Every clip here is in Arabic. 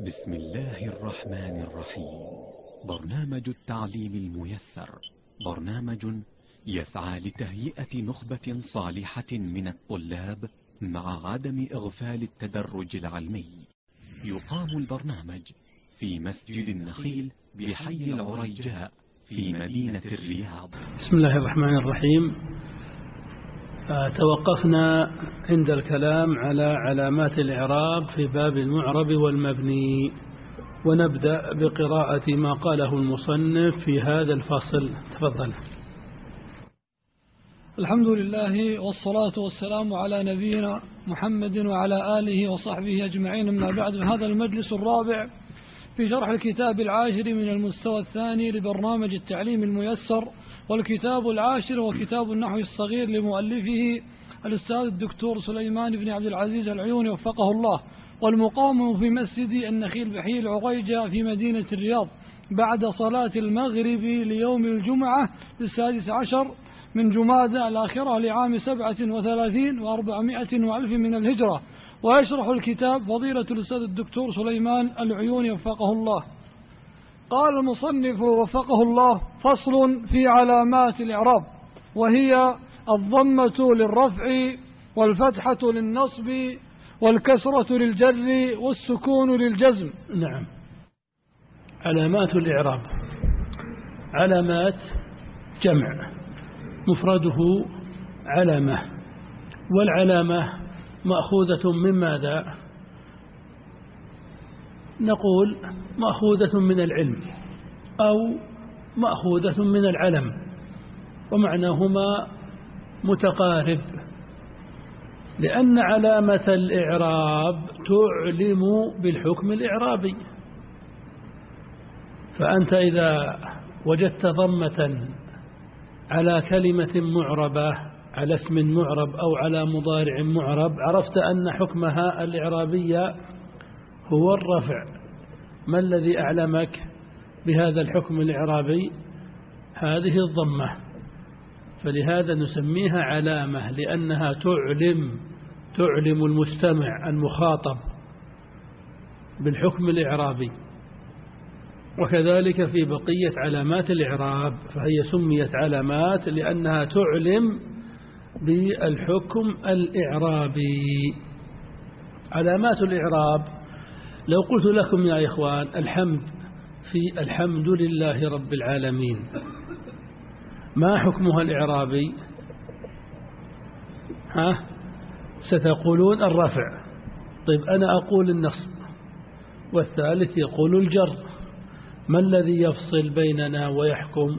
بسم الله الرحمن الرحيم. برنامج التعليم الميسر برنامج يسعى لتهيئة نخبة صالحة من الطلاب مع عدم إغفال التدرج العلمي. يقام البرنامج في مسجد النخيل بحي العريجاء في مدينة الرياض. بسم الله الرحمن الرحيم. توقفنا عند الكلام على علامات الإعراب في باب المعرب والمبني، ونبدأ بقراءة ما قاله المصنف في هذا الفصل. تفضل. الحمد لله والصلاة والسلام على نبينا محمد وعلى آله وصحبه أجمعين، أما بعد، هذا المجلس الرابع في شرح الكتاب العاشر من المستوى الثاني لبرنامج التعليم الميسر، والكتاب العاشر وكتاب النحو الصغير لمؤلفه الأستاذ الدكتور سليمان بن عبد العزيز العيوني وفقه الله، والمقام في مسجد النخيل بحي العريجاء في مدينة الرياض بعد صلاة المغرب ليوم الجمعة 16 من جمادى الآخرة لعام 37 و400 وألف من الهجرة. ويشرح الكتاب فضيلة الأستاذ الدكتور سليمان العيوني وفقه الله. قال المصنف وفقه الله: فصل في علامات الإعراب، وهي الضمة للرفع، والفتحة للنصب، والكسرة للجر، والسكون للجزم. نعم. علامات الإعراب. علامات جمع، مفرده علامة، والعلامة مأخوذة من ماذا؟ نقول مأخوذة من العلم أو مأخوذة من العلم، ومعناهما متقارب، لأن علامة الإعراب تعلم بالحكم الإعرابي. فأنت إذا وجدت ضمة على كلمة معربة، على اسم معرب أو على مضارع معرب، عرفت أن حكمها الإعرابي هو الرفع. ما الذي أعلمك بهذا الحكم الإعرابي؟ هذه الضمة، فلهذا نسميها علامة، لأنها تعلم المستمع المخاطب بالحكم الإعرابي. وكذلك في بقية علامات الإعراب، فهي سميت علامات لأنها تعلم بالحكم الإعرابي. علامات الإعراب، لو قلت لكم يا إخوان الحمد في الحمد لله رب العالمين، ما حكمها الإعرابي؟ ستقولون الرفع. طيب أنا أقول النصب، والثالث يقول الجر. ما الذي يفصل بيننا ويحكم؟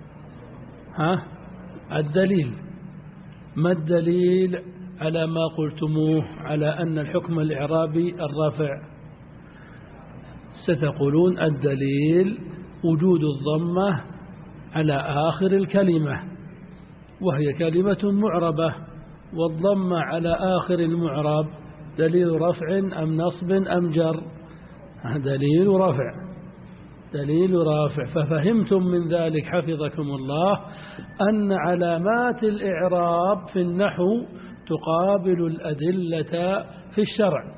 الدليل. ما الدليل على ما قلتموه على أن الحكم الإعرابي الرفع؟ ستقولون الدليل وجود الضمة على آخر الكلمة، وهي كلمة معربة، والضمة على آخر المعرب دليل رفع أم نصب أم جر؟ دليل رفع. ففهمتم من ذلك حفظكم الله أن علامات الإعراب في النحو تقابل الأدلة في الشرع.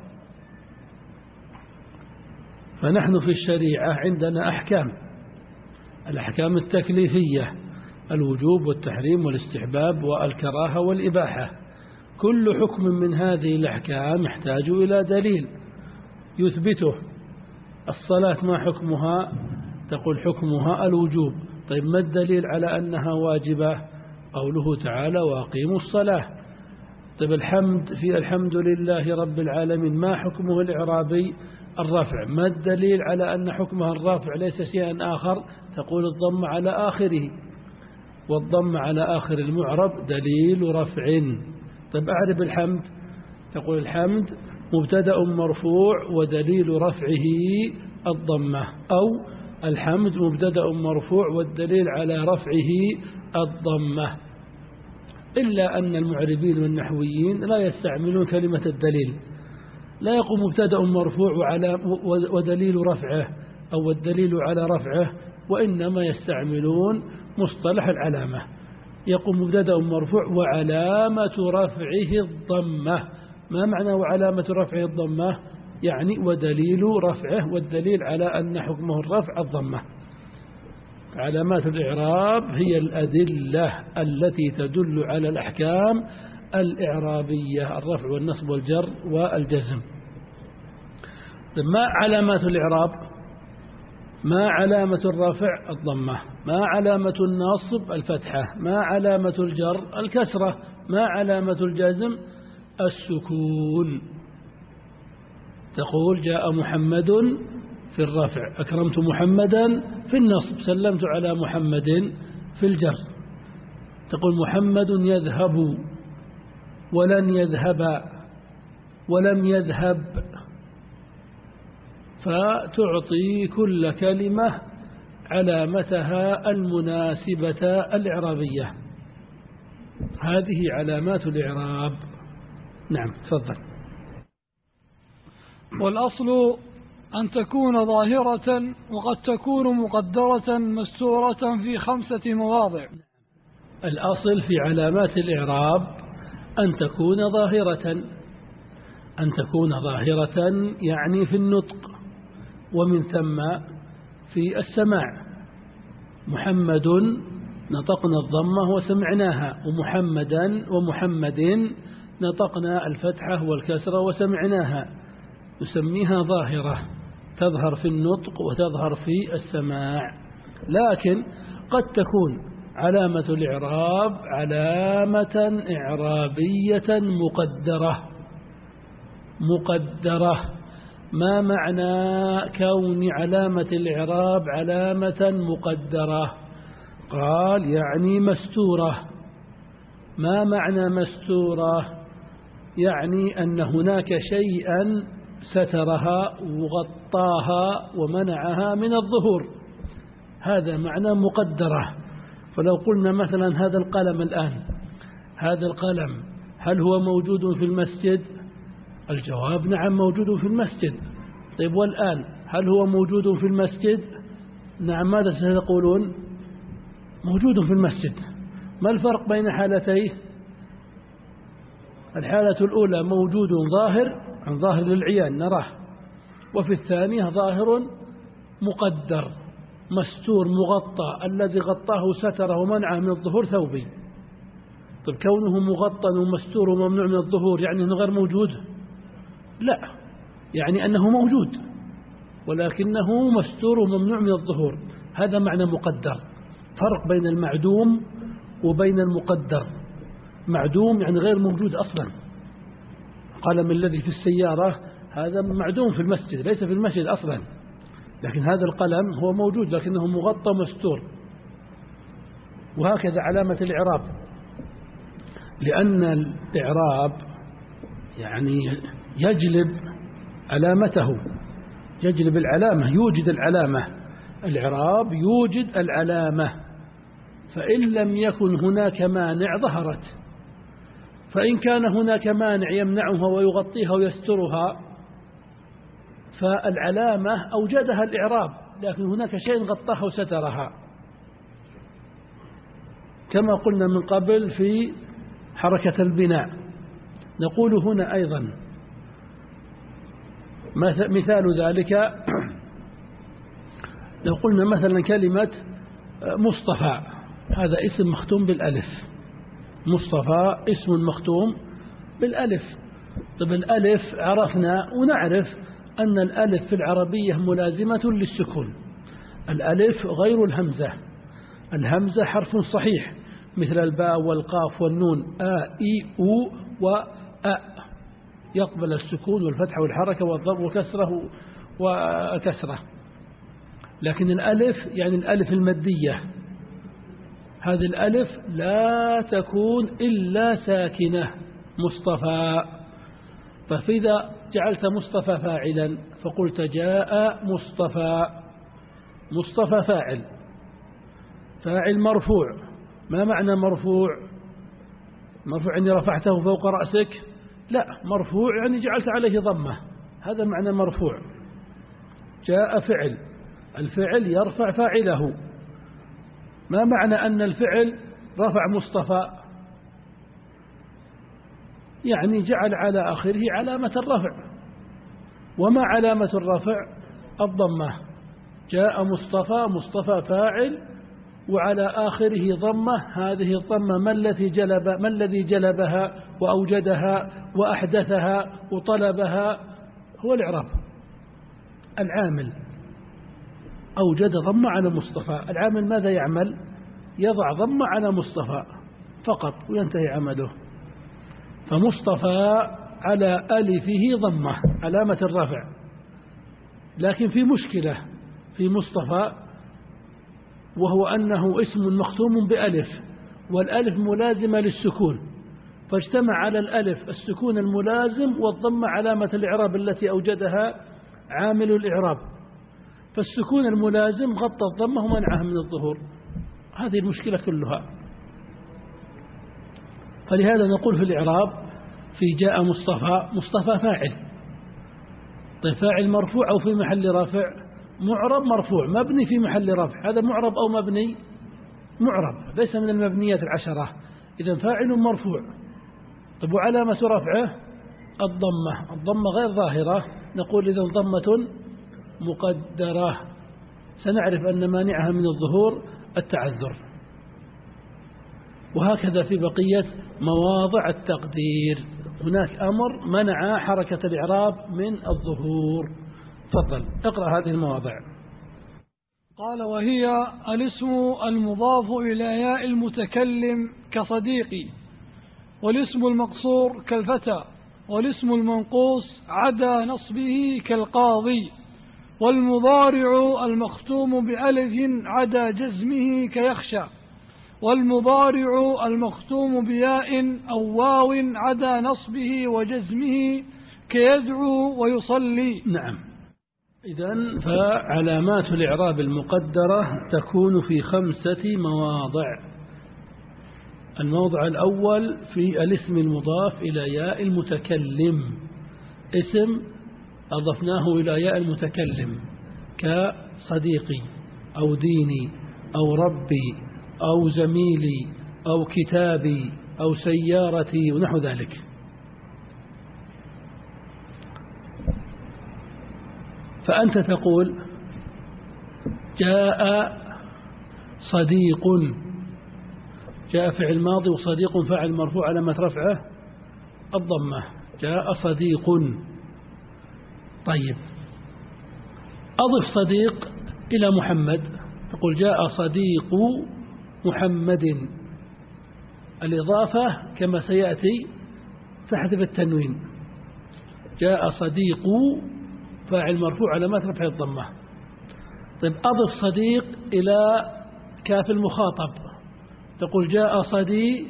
فنحن في الشريعة عندنا أحكام، الأحكام التكليفية: الوجوب والتحريم والاستحباب والكراهة والإباحة. كل حكم من هذه الأحكام يحتاج إلى دليل يثبته. الصلاة ما حكمها؟ تقول حكمها الوجوب. طيب ما الدليل على أنها واجبة؟ قوله تعالى: وأقيموا الصلاة. طيب الحمد في الحمد لله رب العالمين، ما حكمه الإعرابي؟ الرفع. ما الدليل على أن حكمها الرفع ليس شيئا آخر؟ تقول الضم على آخره، والضم على آخر المعرب دليل رفع. طيب أعرب الحمد. تقول الحمد مبتدأ مرفوع ودليل رفعه الضمة، أو الحمد مبتدأ مرفوع والدليل على رفعه الضمة. إلا أن المعربين والنحويين لا يستعملون كلمة الدليل، لا يقوم مبتدأ مرفوع ودليل رفعه أو الدليل على رفعه، وإنما يستعملون مصطلح العلامة. يقوم مبتدأ مرفوع وعلامة رفعه الضمة. ما معنى وعلامة رفعه الضمة؟ يعني ودليل رفعه، والدليل على أن حكمه الرفع الضمة. علامات الإعراب هي الأدلة التي تدل على الأحكام الإعرابية، الرفع والنصب والجر والجزم. ما علامات الإعراب؟ ما علامة الرفع؟ الضمة. ما علامة النصب؟ الفتحة. ما علامة الجر؟ الكسرة. ما علامة الجزم؟ السكون. تقول جاء محمد في الرفع، أكرمت محمدا في النصب، سلمت على محمد في الجر. تقول محمد يذهب ولن يذهب ولم يذهب، فتعطي كل كلمة علامتها المناسبة الإعرابية. هذه علامات الإعراب. نعم تفضل. والأصل أن تكون ظاهرة، وقد تكون مقدرة مستورة في 5 مواضع. الأصل في علامات الإعراب أن تكون ظاهرة. أن تكون ظاهرة يعني في النطق، ومن ثم في السماع. محمد نطقنا الضمة وسمعناها، ومحمدا ومحمد نطقنا الفتحة والكسرة وسمعناها، نسميها ظاهرة، تظهر في النطق وتظهر في السماع. لكن قد تكون علامة الإعراب علامة إعرابية مقدرة. ما معنى كون علامة الإعراب علامة مقدرة؟ قال يعني مستورة. ما معنى مستورة؟ يعني أن هناك شيئا سترها وغطاها ومنعها من الظهور، هذا معنى مقدرة. فلو قلنا مثلا هذا القلم الآن، هذا القلم هل هو موجود في المسجد؟ الجواب نعم موجود في المسجد. طيب والآن هل هو موجود في المسجد؟ نعم. ماذا ستقولون؟ موجود في المسجد. ما الفرق بين حالتيه؟ الحالة الأولى موجود ظاهر، عن ظاهر للعيان نراه، وفي الثانية ظاهر مقدر مستور مغطى، الذي غطاه ستره ومنعه من الظهور ثوبي. طيب كونه مغطى ومستور وممنوع من الظهور يعني أنه غير موجود؟ لا، يعني أنه موجود ولكنه مستور وممنوع من الظهور. هذا معنى مقدر. فرق بين المعدوم وبين المقدر. معدوم يعني غير موجود أصلا. قلم الذي في السيارة هذا معدوم في المسجد، ليس في المسجد أصلا، لكن هذا القلم هو موجود لكنه مغطى مستور. وهكذا علامة الإعراب، لأن الإعراب يعني يجلب علامته، يجلب العلامة، يوجد العلامة. الإعراب يوجد العلامة، فإن لم يكن هناك مانع ظهرت، فإن كان هناك مانع يمنعها ويغطيها ويسترها فالعلامة أوجدها الإعراب، لكن هناك شيء غطاها وسترها، كما قلنا من قبل في حركة البناء. نقول هنا أيضا مثال ذلك، لو قلنا مثلا كلمة مصطفى، هذا اسم مختوم بالألف. مصطفى اسم مختوم بالألف. طب الألف عرفنا ونعرف أن الألف في العربية ملازمة للسكون. الألف غير الهمزة. الهمزة حرف صحيح مثل الباء والقاف والنون، آ إي أو وأ، يقبل السكون والفتح والحركة والضم وكسره وكسره. لكن الألف يعني الألف المادية، هذه الألف لا تكون إلا ساكنة. مصطفى، فإذا جعلت مصطفى فاعلا فقلت جاء مصطفى. مصطفى فاعل، فاعل مرفوع. ما معنى مرفوع؟ مرفوع يعني رفعته فوق رأسك؟ لا، مرفوع يعني جعلت عليه ضمة، هذا معنى مرفوع. جاء فعل، الفعل يرفع فاعله. ما معنى أن الفعل رفع مصطفى؟ يعني جعل على آخره علامة الرفع. وما علامة الرفع؟ الضمة. جاء مصطفى، مصطفى فاعل، وعلى آخره ضمة. هذه الضمة ما الذي جلبها وأوجدها وأحدثها وطلبها؟ هو الإعراب. العامل أوجد ضمة على مصطفى. العامل ماذا يعمل؟ يضع ضمة على مصطفى فقط وينتهي عمله. فمصطفى على ألفه ضمة علامة الرفع. لكن في مشكلة في مصطفى، وهو أنه اسم مختوم بألف، والألف ملازمة للسكون، فاجتمع على الألف السكون الملازم والضمة علامة الإعراب التي أوجدها عامل الإعراب، فالسكون الملازم غطى الضمة ومنعها من الظهور. هذه المشكلة كلها. فلهذا نقول في الإعراب في جاء مصطفى، مصطفى فاعل. طيب فاعل مرفوع أو في محل رفع؟ معرب مرفوع مبني في محل رفع. هذا معرب أو مبني؟ معرب، ليس من المبنيات العشرة. إذا فاعل مرفوع. طيب وعلامة رفعه الضمة. الضمة غير ظاهرة، نقول إذا ضمة مقدرة. سنعرف أن مانعها من الظهور التعذر. وهكذا في بقية مواضع التقدير هناك أمر منع حركة الإعراب من الظهور. تفضل اقرأ هذه المواضع. قال: وهي الاسم المضاف إلى ياء المتكلم كصديقي، والاسم المقصور كالفتى، والاسم المنقوص عدا نصبه كالقاضي، والمضارع المختوم بألف عدا جزمه كيخشى، والمضارع المختوم بياء أو واو عدا نصبه وجزمه كيدعو ويصلي. نعم. إذن فعلامات الإعراب المقدرة تكون في 5 مواضع. الموضع الأول في الاسم المضاف إلى ياء المتكلم. اسم أضفناه إلى ياء المتكلم كصديقي أو ديني أو ربي أو زميلي أو كتابي أو سيارتي ونحو ذلك. فأنت تقول جاء صديق، جاء فعل ماضي وصديق فاعل مرفوع علامة رفعه الضمة. جاء صديق. طيب أضف صديق إلى محمد، تقول جاء صديق محمد. الإضافة كما سيأتي تحذف التنوين. جاء صديق فاعل مرفوع علامات رفع الضمة. طيب أضف صديق إلى كاف المخاطب، تقول جاء صديقك،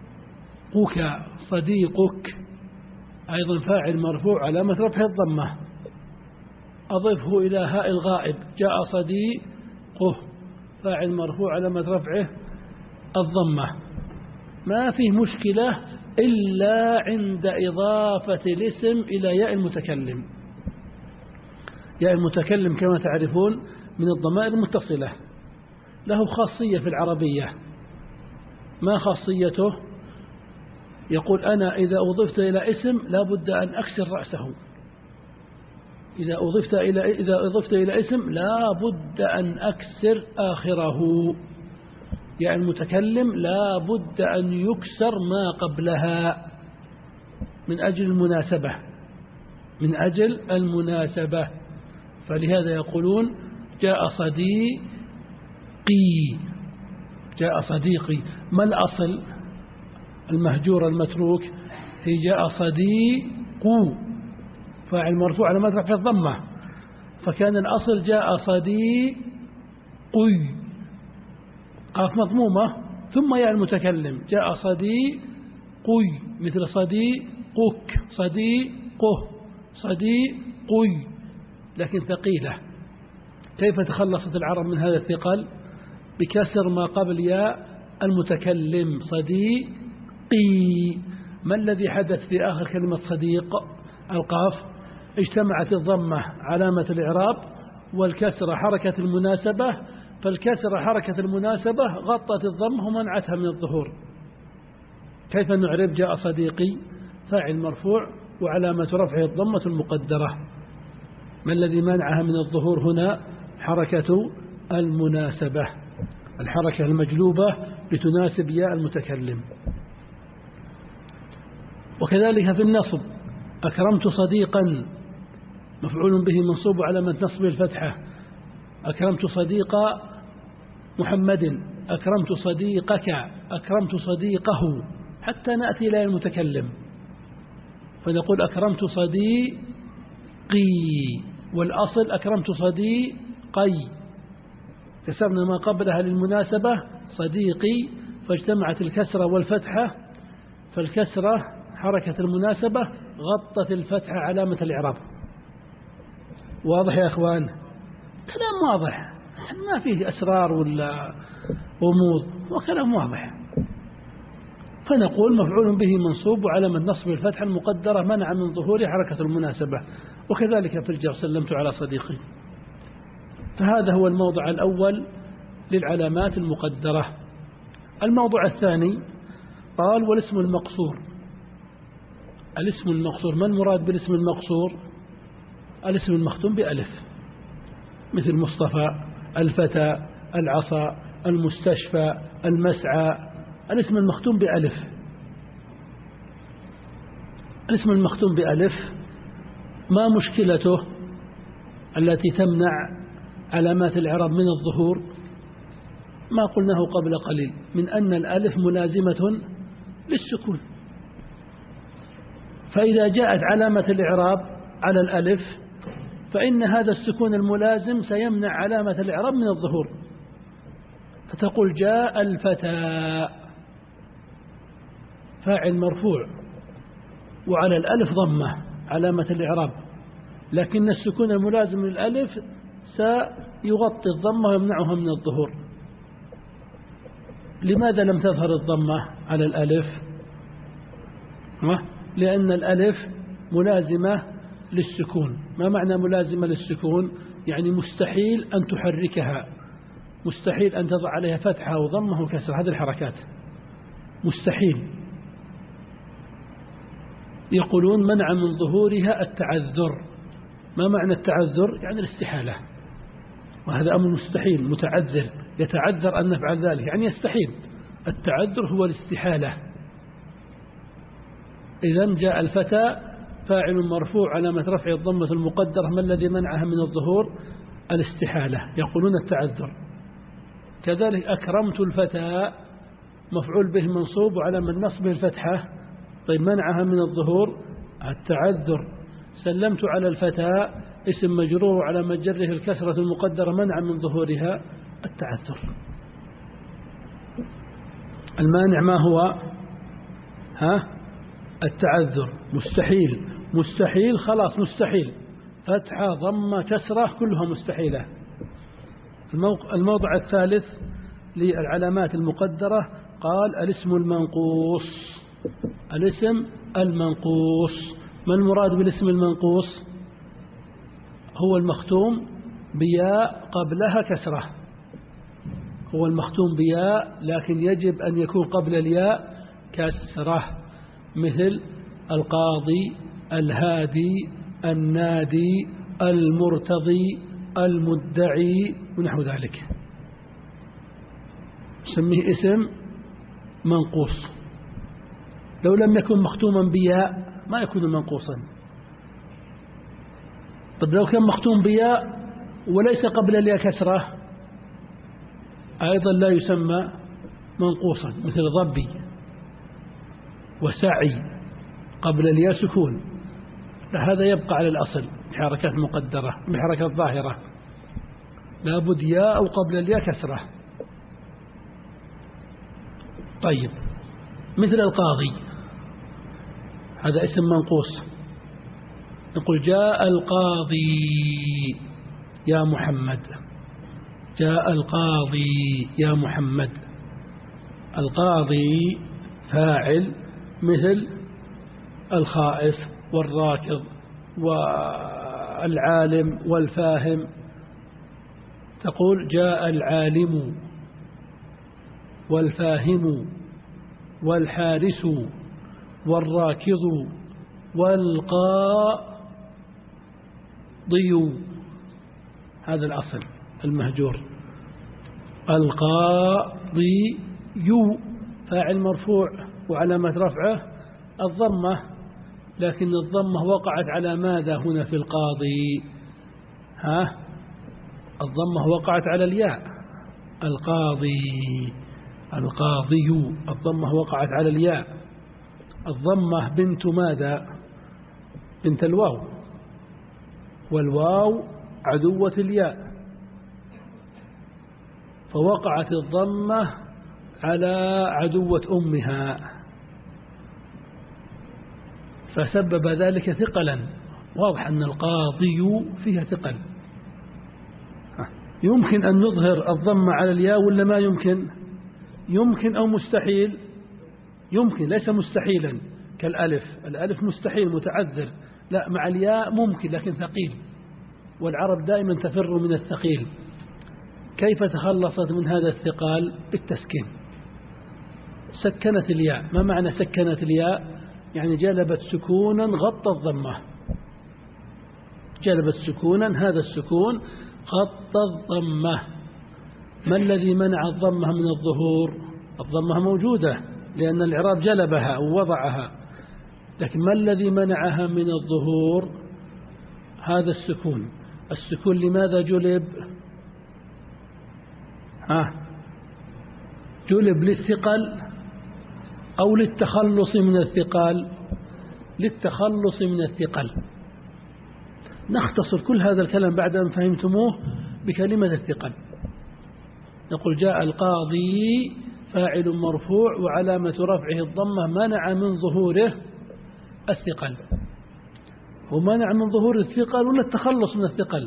صديقك أيضا فاعل مرفوع علامة رفع الضمة. أضفه إلى هاء الغائب، جاء صديقه فاعل مرفوع علامة رفعه الضمة. ما فيه مشكلة إلا عند إضافة الاسم إلى ياء المتكلم. ياء المتكلم كما تعرفون من الضمائر المتصلة، له خاصية في العربية. ما خاصيته؟ يقول أنا إذا أضفت إلى اسم لا بد أن أكسر رأسه. إذا أضفت إلى اسم لا بد أن أكسر آخره. ياء المتكلم لا بد أن يكسر ما قبلها من أجل المناسبة، من أجل المناسبة. فلهذا يقولون جاء صديقي، جاء صديقي. ما الأصل؟ المهجور المتروك في جاء صديق فاعل مرفوع على مدرك الضمة، فكان الأصل جاء صديقي قاف مضمومة ثم ياء المتكلم. جاء صديقي مثل صديقك، صديقه، صديقي، لكن ثقيلة. كيف تخلصت العرب من هذا الثقل؟ بكسر ما قبل ياء المتكلم. صديقي. ما الذي حدث في آخر كلمة صديق؟ القاف اجتمعت الضمة علامة الإعراب والكسر حركة المناسبة، فالكسر حركة المناسبة غطت الضمة ومنعتها من الظهور. كيف نعرب جاء صديقي؟ فاعل مرفوع وعلامة رفعه الضمة المقدرة. ما الذي منعها من الظهور هنا؟ حركة المناسبة، الحركة المجلوبة لتناسب ياء المتكلم. وكذلك في النصب، أكرمت صديقا مفعول به منصوب على من نصب الفتحة، أكرمت صديق محمد، أكرمت صديقك، أكرمت صديقه، حتى نأتي إلى المتكلم فنقول أكرمت صديقي، والأصل أكرمت صديقي، كسرنا ما قبلها للمناسبة صديقي، فاجتمعت الكسرة والفتحة، فالكسرة حركة المناسبة غطت الفتحة علامة الإعراب. واضح يا أخوان؟ كلام واضح، ما فيه أسرار ولا غموض، وكلام واضح. فنقول مفعول به منصوب وعلامة نصب الفتحة المقدرة منع من ظهور حركة المناسبة. وكذلك في الجر سلمت على صديقي. فهذا هو الموضع الأول للعلامات المقدرة. الموضوع الثاني قال والاسم المقصور. الاسم المقصور، ما المراد بالاسم المقصور؟ الاسم المختوم بألف، مثل مصطفى، الفتى، العصا، المستشفى، المسعى. الاسم المختوم بألف، الاسم المختوم بألف ما مشكلته التي تمنع علامات الإعراب من الظهور؟ ما قلناه قبل قليل من أن الألف ملازمة للسكون، فإذا جاءت علامة الإعراب على الألف فإن هذا السكون الملازم سيمنع علامة الإعراب من الظهور. فتقول جاء الفتى، فاعل مرفوع وعلى الألف ضمة علامة الإعراب، لكن السكون الملازم للألف سيغطي الضمة ويمنعها من الظهور. لماذا لم تظهر الضمة على الألف؟ لأن الألف ملازمة للسكون. ما معنى ملازمة للسكون؟ يعني مستحيل أن تحركها، مستحيل أن تضع عليها فتحة وضمة وكسر، هذه الحركات مستحيل. يقولون منع من ظهورها التعذر. ما معنى التعذر؟ يعني الاستحالة، وهذا أمر مستحيل متعذر، يتعذر أن نفعل ذلك، يعني يستحيل. التعذر هو الاستحالة. إذن جاء الفتى فاعل مرفوع علامة رفع الضمة المقدرة، ما الذي منعها من الظهور؟ الاستحالة، يقولون التعذر. كذلك أكرمت الفتى مفعول به منصوب وعلامة نصبه الفتحة، طيب منعها من الظهور التعذر. سلمت على الفتى اسم مجرور على مجره الكسرة المقدرة منع من ظهورها التعذر. المانع ما هو؟ التعذر. مستحيل، مستحيل، خلاص مستحيل، فتحة ضمة كسرة كلها مستحيلة. الموضع الثالث للعلامات المقدرة قال الاسم المنقوص. الاسم المنقوص، ما المراد بالاسم المنقوص؟ هو المختوم بياء قبلها كسرة، هو المختوم بياء لكن يجب أن يكون قبل الياء كسرة، مثل القاضي، الهادي، النادي، المرتضي، المدعي ونحو ذلك، نسميه اسم منقوص. لو لم يكن مختوما بياء ما يكون منقوصا. طب لو كان مختوم بياء وليس قبل الياء كسرة أيضا لا يسمى منقوصا، مثل ضبي وسعي قبل الياء سكون، هذا يبقى على الأصل بحركات مقدرة بحركات ظاهرة، لابد ياء أو قبل الياء كسرة. طيب مثل القاضي، هذا اسم منقوص، نقول جاء القاضي يا محمد، جاء القاضي يا محمد. القاضي فاعل مثل الخائف والراكض والعالم والفاهم، تقول جاء العالم والفاهم والحارس والراكض ضيو، هذا الأصل المهجور. القاضي فاعل مرفوع وعلامة رفعه الضمة، لكن الضمة وقعت على ماذا هنا في القاضي؟ الضمة وقعت على الياء. القاضي الضمة وقعت على الياء. الضمة بنت ماذا؟ بنت الواو، والواو عدوة الياء، فوقعت الضمة على عدوة أمها، فسبب ذلك ثقلا. واضح أن القاضي فيها ثقل. يمكن أن نظهر الضمة على الياء ولا ما يمكن؟ يمكن أو مستحيل؟ يمكن، ليس مستحيلا كالألف. الألف مستحيل متعذر، لا، مع الياء ممكن لكن ثقيل، والعرب دائما تفر من الثقيل. كيف تخلصت من هذا الثقال؟ بالتسكين. سكنت الياء. ما معنى سكنت الياء؟ يعني جلبت سكونا غطى الضمة، جلبت سكونا، هذا السكون غطى الضمة. ما الذي منع الضمة من الظهور؟ الضمة موجودة لأن الإعراب جلبها ووضعها، لكن ما الذي منعها من الظهور؟ هذا السكون. السكون لماذا جلب؟ جلب للثقل أو للتخلص من الثقل؟ للتخلص من الثقل. نختصر كل هذا الكلام بعد أن فهمتموه بكلمة الثقل. نقول جاء القاضي فاعل مرفوع وعلامة رفعه الضمة، منع من ظهوره الثقل. ومنع من ظهور الثقل ولا التخلص من الثقل؟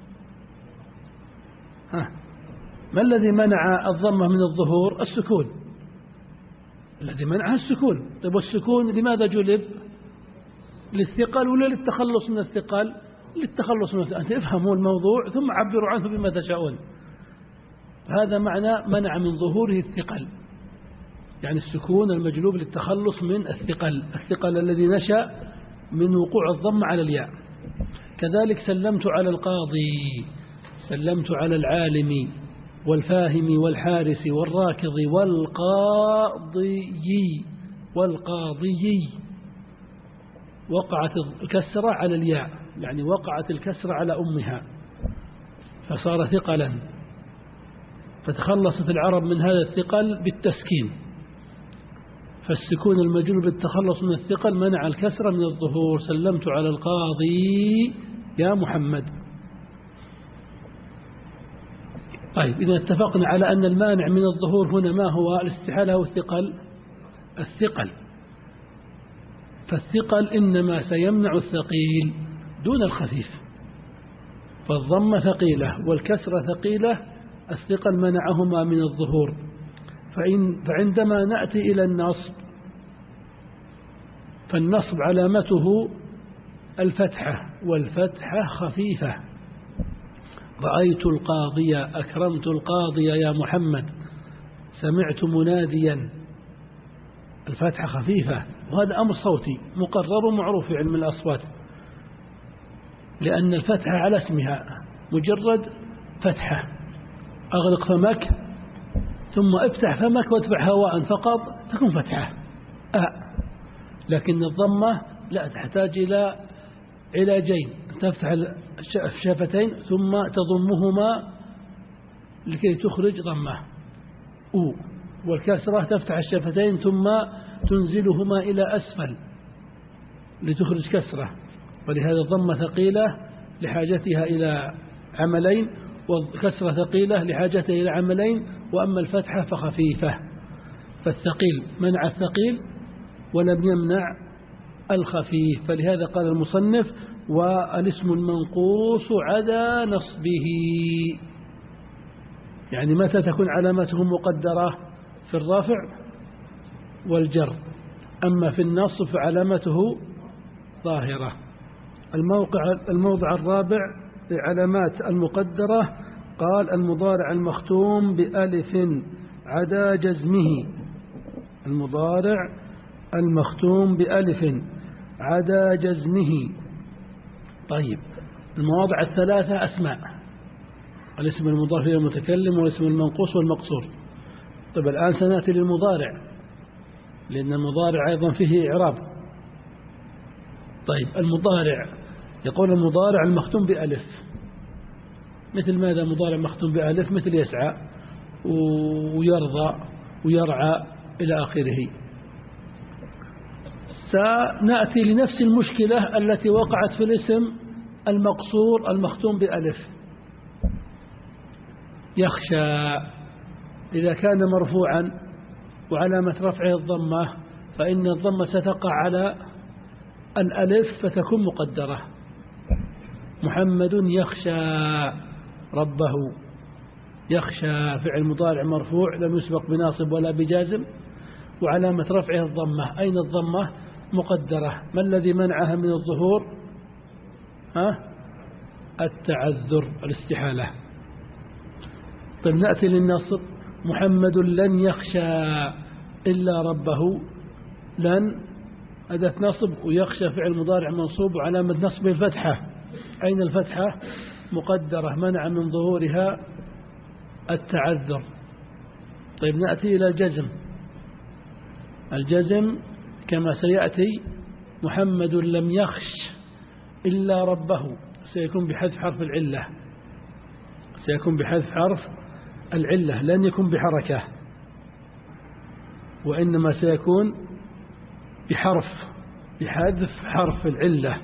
ما الذي منع الضمة من الظهور؟ السكون. الذي منعها السكون. طيب والسكون لماذا جلب؟ للثقل ولا للتخلص من الثقل؟ للتخلص من الثقل. أنت افهموا الموضوع ثم عبروا عنه بما تشاءون. هذا معنى منع من ظهوره الثقل، يعني السكون المجلوب للتخلص من الثقل، الثقل الذي نشأ من وقوع الضم على الياء. كذلك سلمت على القاضي، سلمت على العالم والفاهم والحارس والراكض والقاضي. وقعت الكسرة على الياء، يعني وقعت الكسرة على أمها فصار ثقلا، فتخلصت العرب من هذا الثقل بالتسكين. فالسكون المجلوب بالتخلص من الثقل منع الكسرة من الظهور. سلمت على القاضي يا محمد. طيب، إذا اتفقنا على أن المانع من الظهور هنا ما هو؟ الاستحالة أو الثقل؟ الثقل. فالثقل إنما سيمنع الثقيل دون الخفيف، فالضمة ثقيلة والكسرة ثقيلة، الثقل منعهما من الظهور. فعندما نأتي إلى النصب، فالنصب علامته الفتحة، والفتحة خفيفة. رأيت القاضي، أكرمت القاضي يا محمد، سمعت مناديا، الفتحة خفيفة. وهذا أمر صوتي مقرر ومعروف في علم الأصوات، لأن الفتحة على اسمها مجرد فتحة. أغلق فمك ثم افتح فمك وادفع هواء فقط تكون فتحة. لكن الضمة لا، تحتاج إلى علاجين: تفتح الشفتين ثم تضمهما لكي تخرج ضمة، والكسرة تفتح الشفتين ثم تنزلهما إلى أسفل لتخرج كسرة. ولهذا الضمة ثقيلة لحاجتها إلى عملين، والكسرة ثقيلة لحاجتها إلى عملين، وأما الفتحة فخفيفة. فالثقيل منع الثقيل ولم يمنع الخفيف. فلهذا قال المصنف: والاسم المنقوص عدا نصبه. يعني متى تكون علامته مقدرة؟ في الرافع والجر، أما في النصب فعلامته ظاهرة. الموضع الرابع لعلامات المقدرة قال: المضارع المختوم بألف عدا جزمه. المضارع المختوم بألف عدا جزمه. طيب، المواضع الثلاثة أسماء: الاسم المضاف إلى المتكلم والاسم المنقوص والمقصور. طيب الآن سنأتي للمضارع، لأن المضارع أيضا فيه إعراب. طيب المضارع، يقول المضارع المختوم بألف. مثل ماذا مضارع مختوم بألف؟ مثل يسعى ويرضى ويرعى إلى آخره. سنأتي لنفس المشكلة التي وقعت في الاسم المقصور المختوم بألف. يخشى إذا كان مرفوعا وعلامة رفعه الضمة، فإن الضمة ستقع على الألف فتكون مقدرة. محمد يخشى ربه. يخشى فعل مضارع مرفوع لم يسبق بناصب ولا بجازم، وعلامة رفعه الضمة. أين الضمة؟ مقدرة. ما الذي منعها من الظهور؟ التعذر، الاستحالة. طيب نأتي للنصب. محمد لن يخشى إلا ربه. لن أداة نصب، ويخشى فعل مضارع منصوب وعلامة نصبه الفتحة. أين الفتحة؟ مقدرة، منع من ظهورها التعذر. طيب نأتي إلى الجزم. الجزم كما سيأتي: محمد لم يخش إلا ربه، سيكون بحذف حرف العلة. سيكون بحذف حرف العلة، لن يكون بحركة، وإنما سيكون بحذف حرف العلة.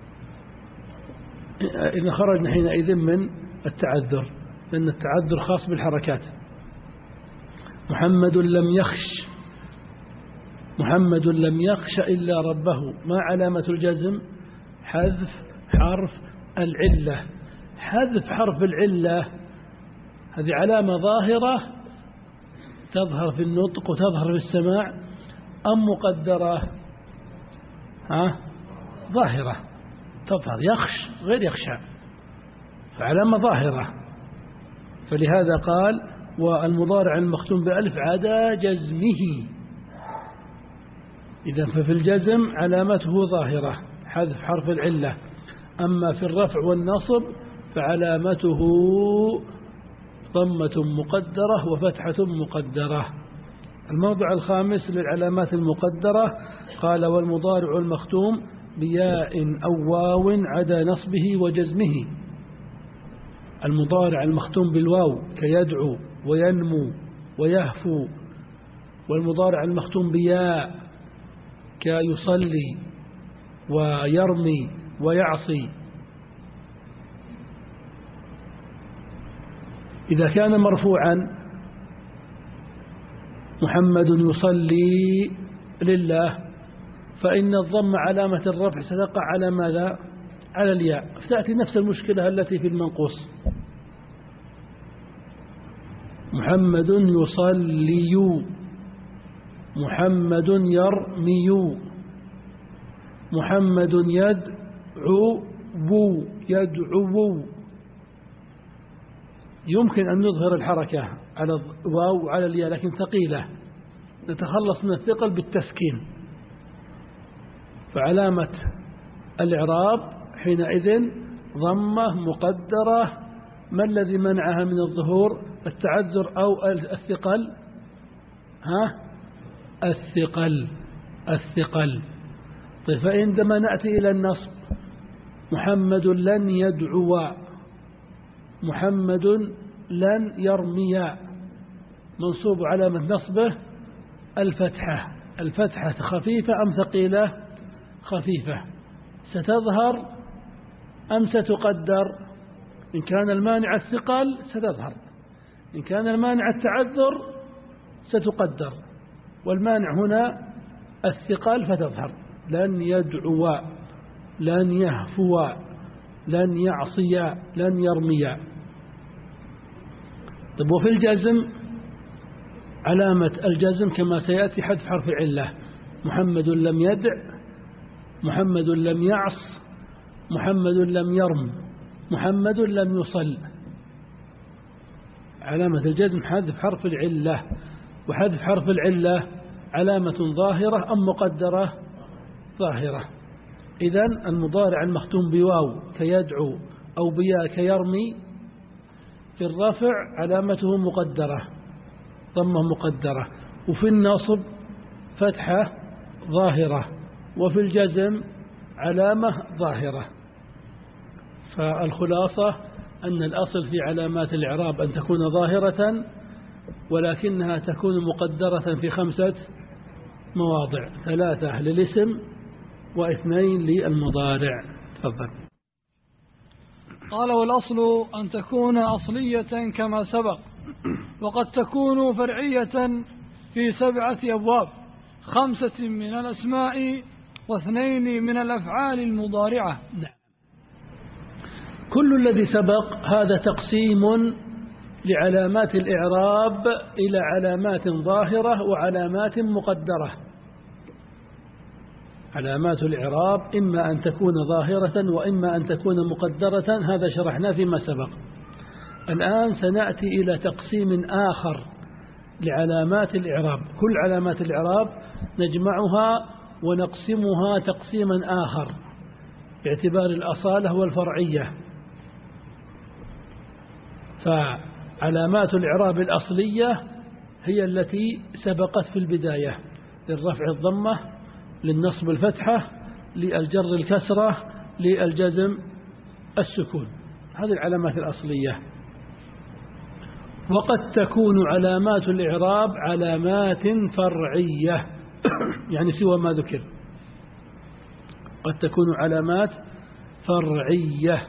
إذا خرجنا حينئذ من التعذر، لأن التعذر خاص بالحركات. محمد لم يخش إلا ربه. ما علامة الجزم؟ حذف حرف العلة. حذف حرف العلة هذه علامة ظاهرة تظهر في النطق وتظهر في السماع، أم مقدرة؟ ظاهرة تظهر. يخش غير يخشى، فعلامة ظاهرة. فلهذا قال: والمضارع المختوم بألف عدا جزمه. إذا ففي الجزم علامته ظاهرة، حذف حرف العلة. أما في الرفع والنصب فعلامته ضمة مقدرة وفتحة مقدرة. الموضع الخامس للعلامات المقدرة قال: والمضارع المختوم بياء أو واو عدا نصبه وجزمه. المضارع المختوم بالواو كيدعو وينمو ويهفو، والمضارع المختوم بياء كيصلي ويرمي ويعصي. إذا كان مرفوعا: محمد يصلي لله، فإن الضم علامة الرفع ستقع على ماذا؟ على الياء. فتأتي نفس المشكلة التي في المنقوص: محمد يصلي، محمد يرمي، محمد يدعو. يمكن أن نظهر الحركة على الواو وعلى الياء، لكن ثقيلة، نتخلص من الثقل بالتسكين. فعلامة الإعراب حينئذ ضمة مقدرة. ما الذي منعها من الظهور؟ التعذر أو الثقل؟ الثقل. طيب فعندما نأتي إلى النصب: محمد لن يدعو، محمد لن يرمي. منصوب علامة نصبه الفتحة. الفتحة خفيفة أم ثقيلة؟ خفيفة. ستظهر أم ستقدر؟ إن كان المانع الثقل ستظهر، إن كان المانع التعذر ستقدر، والمانع هنا الثقل فتظهر. لن يدعو، لن يهفو، لن يعصي، لن يرمي. طيب وفي الجزم علامة الجزم كما سيأتي حذف حرف علة: محمد لم يدع، محمد لم يعص، محمد لم يرم، محمد لم يصل. علامة الجزم حذف حرف العلة. وحذف حرف العلة علامة ظاهرة أم مقدرة؟ ظاهرة. إذن المضارع المختوم بواو كيدعو أو بياء كيرمي. في الرفع علامته مقدرة، ضمة مقدرة، وفي النصب فتحة ظاهرة، وفي الجزم علامة ظاهرة. فالخلاصة أن الأصل في علامات الإعراب أن تكون ظاهرة، ولكنها تكون مقدرة في 5 مواضع: 3 للاسم و2 للمضارع. تفضل. قال: والأصل أن تكون أصلية كما سبق، وقد تكون فرعية في 7 أبواب: 5 من الأسماء و2 من الأفعال المضارعة. نعم. كل الذي سبق هذا تقسيم لعلامات الإعراب إلى علامات ظاهرة وعلامات مقدرة. علامات الإعراب إما أن تكون ظاهرة وإما أن تكون مقدرة، هذا شرحناه فيما سبق. الآن سنأتي إلى تقسيم آخر لعلامات الإعراب. كل علامات الإعراب نجمعها ونقسمها تقسيما آخر باعتبار الأصالة والفرعية. فعلامات الإعراب الأصلية هي التي سبقت في البداية: للرفع الضمة، للنصب الفتحة، للجر الكسرة، للجزم السكون. هذه العلامات الأصلية. وقد تكون علامات الإعراب علامات فرعية يعني سوى ما ذكر، قد تكون علامات فرعية.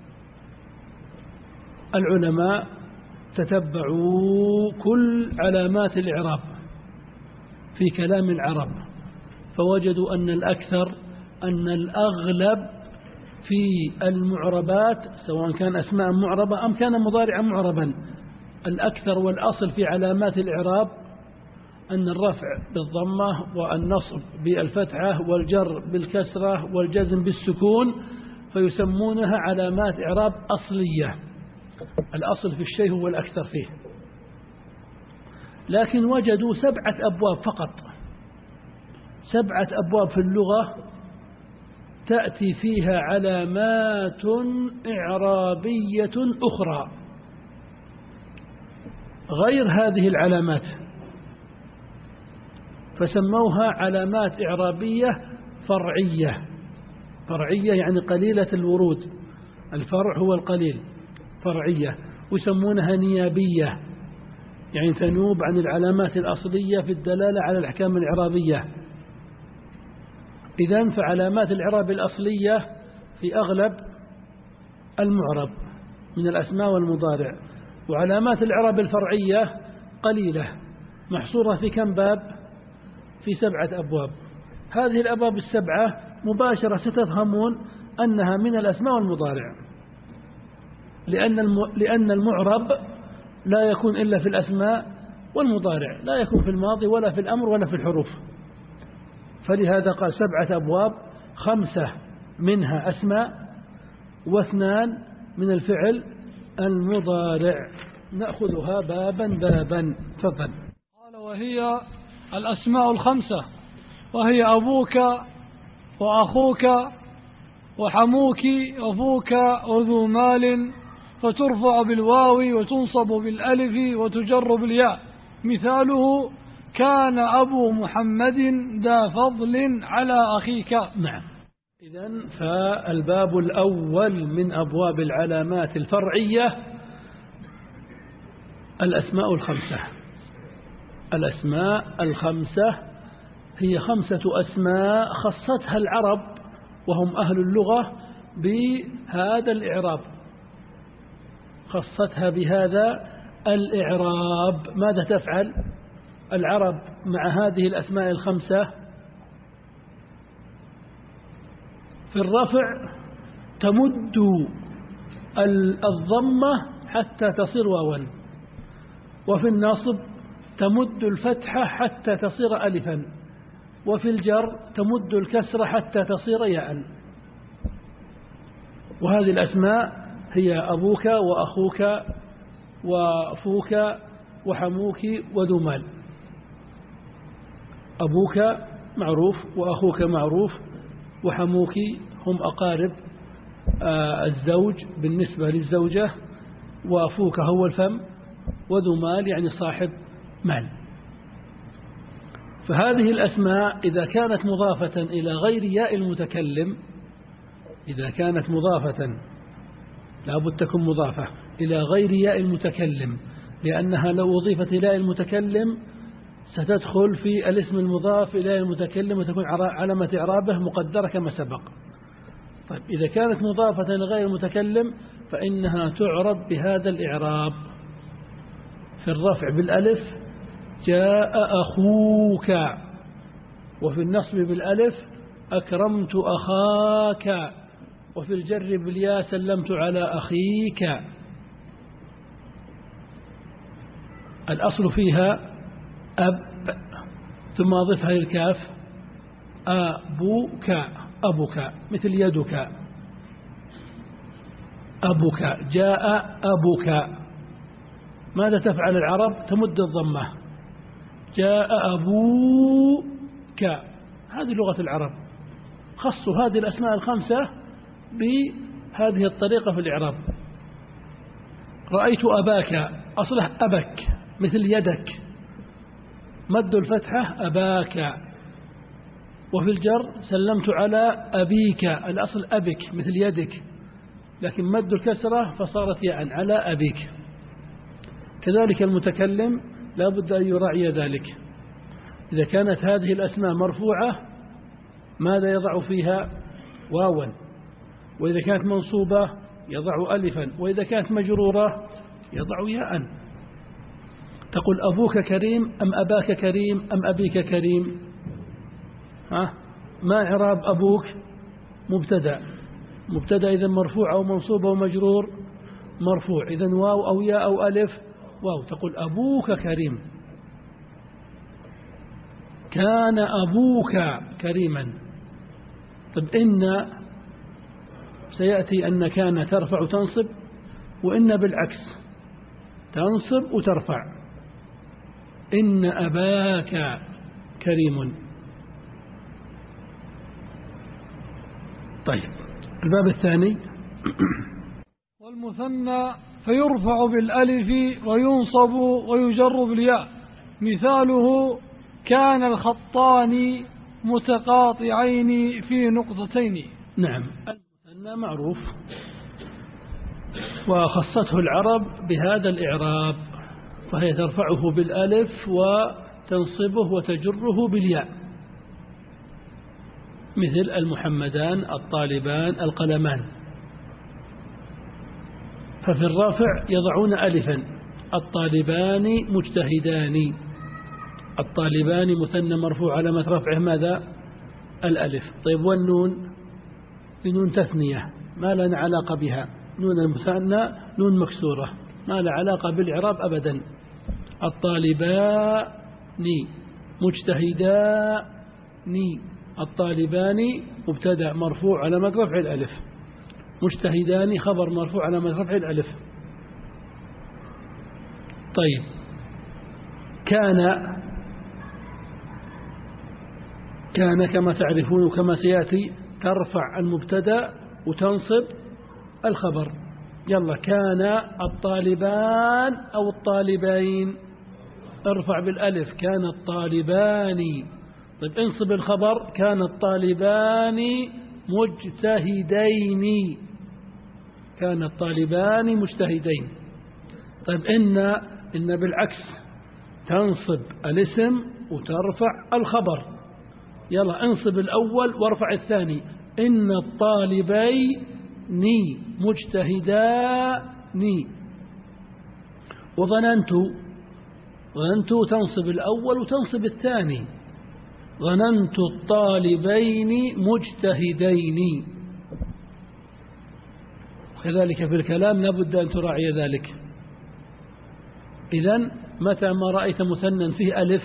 العلماء تتبعوا كل علامات الإعراب في كلام العرب، فوجدوا أن الأكثر، أن الأغلب في المعربات، سواء كان أسماء معربة أم كان مضارعا معربا، الأكثر والأصل في علامات الإعراب أن الرفع بالضمة والنصب بالفتحة والجر بالكسرة والجزم بالسكون، فيسمونها علامات إعراب أصلية. الأصل في الشيء هو الأكثر فيه. لكن وجدوا 7 أبواب فقط، 7 أبواب في اللغة تأتي فيها علامات إعرابية أخرى غير هذه العلامات، فسموها علامات إعرابية فرعية. فرعية يعني قليلة الورود، الفرع هو القليل، فرعية. ويسمونها نيابية، يعني تنوب عن العلامات الأصلية في الدلالة على الأحكام الإعرابية. إذن فعلامات الإعراب الأصلية في أغلب المعرب من الأسماء والمضارع، وعلامات الإعراب الفرعية قليلة، محصورة في كم باب؟ في 7 أبواب. هذه الأبواب ال7 مباشرة ستفهمون أنها من الأسماء والمضارع، لأن المعرب لا يكون إلا في الأسماء والمضارع، لا يكون في الماضي ولا في الأمر ولا في الحروف. فلهذا قال 7 أبواب، 5 منها أسماء و2 من الفعل المضارع. نأخذها بابا بابا. تفضل. قال: وهي الأسماء 5، وهي أبوك وأخوك وحموك وفوك وذو مال، فترفع بالواو وتنصب بالألف وتجر بالياء. مثاله: كان أبو محمد ذا فضل على أخيك. نعم. إذن فالباب الأول من أبواب العلامات الفرعية الأسماء 5. الأسماء 5 هي 5 أسماء خصتها العرب وهم أهل اللغة بهذا الإعراب، خصتها بهذا الإعراب. ماذا تفعل العرب مع هذه الأسماء 5؟ في الرفع تمد الضمة حتى تصير واوا، وفي النصب تمد الفتحة حتى تصير ألفا، وفي الجر تمد الكسرة حتى تصير ياء. وهذه الأسماء هي أبوك وأخوك وفوك وحموك وذو مال. أبوك معروف وأخوك معروف وحموك هم أقارب الزوج بالنسبة للزوجة، وأفوك هو الفم، وذو مال يعني صاحب مال. فهذه الأسماء إذا كانت مضافة إلى غير ياء المتكلم، إذا كانت مضافة لابد تكون مضافة إلى غير ياء المتكلم، لأنها لو أضيفت إلى المتكلم ستدخل في الاسم المضاف إلى المتكلم وتكون علامة إعرابه مقدرة كما سبق. طيب إذا كانت مضافة لغير المتكلم فإنها تعرب بهذا الإعراب: في الرفع بالألف جاء أخوك، وفي النصب بالألف أكرمت أخاك، وفي الجر بالياء سلمت على أخيك. الأصل فيها أب ثم أضفها للكاف أبوك، أبوك مثل يدك، أبوك جاء أبوك. ماذا تفعل العرب؟ تمد الضمة، جاء أبوك. هذه لغة العرب، خصوا هذه الأسماء الخمسة بهذه الطريقة في الإعراب. رأيت أباك أصله أبك مثل يدك، مد الفتحة أباك. وفي الجر سلمت على أبيك، الأصل أبك مثل يدك، لكن مد الكسرة فصارت ياء على أبيك. كذلك المتكلم لا بد أن يراعي ذلك. إذا كانت هذه الأسماء مرفوعة ماذا يضع فيها؟ واوا، وإذا كانت منصوبة يضع ألفا، وإذا كانت مجرورة يضع ياء. تقول أبوك كريم أم أباك كريم أم أبيك كريم؟ ما إعراب أبوك؟ مبتدأ، مبتدأ إذا مرفوع أو منصوب أو مجرور مرفوع، إذا واو أو ياء أو ألف واو. تقول أبوك كريم، كان أبوك كريما. طب إن سيأتي أن كان ترفع وتنصب، وإن بالعكس تنصب وترفع. إن أباك كريم. طيب الباب الثاني والمثنى فيرفع بالألف وينصب ويجر بالياء. مثاله كان الخطان متقاطعين في نقطتين. نعم، المثنى معروف وخصته العرب بهذا الإعراب، فهي ترفعه بالألف وتنصبه وتجره بالياء، مثل المحمدان، الطالبان، القلمان. ففي الرافع يضعون ألفا: الطالبان مجتهدان. الطالبان مثنى مرفوع علامة رفعه ماذا؟ الألف. طيب والنون؟ نون تثنية ما لنا علاقة بها، نون المثنى نون مكسورة ما لها علاقة بالإعراب أبدا. الطالبان مجتهدان، الطالبان مبتدأ مرفوع علامة رفع الألف، مجتهدان خبر مرفوع علامة رفع الألف. طيب كان كما تعرفون وكما سيأتي ترفع المبتدأ وتنصب الخبر. يلا، كان الطالبان أو الطالبين، ارفع بالألف كان الطالبان. طيب انصب الخبر كان الطالبان مجتهدين، كان الطالبان مجتهدين. طيب إن بالعكس تنصب الاسم وترفع الخبر. يلا انصب الأول وارفع الثاني. إن الطالبين مجتهدان. وظننت تنصب الأول وتنصب الثاني. ظننت الطالبين مجتهدين. كذلك في الكلام لابد أن تراعي ذلك. إذن متى ما رأيت مثنى فيه ألف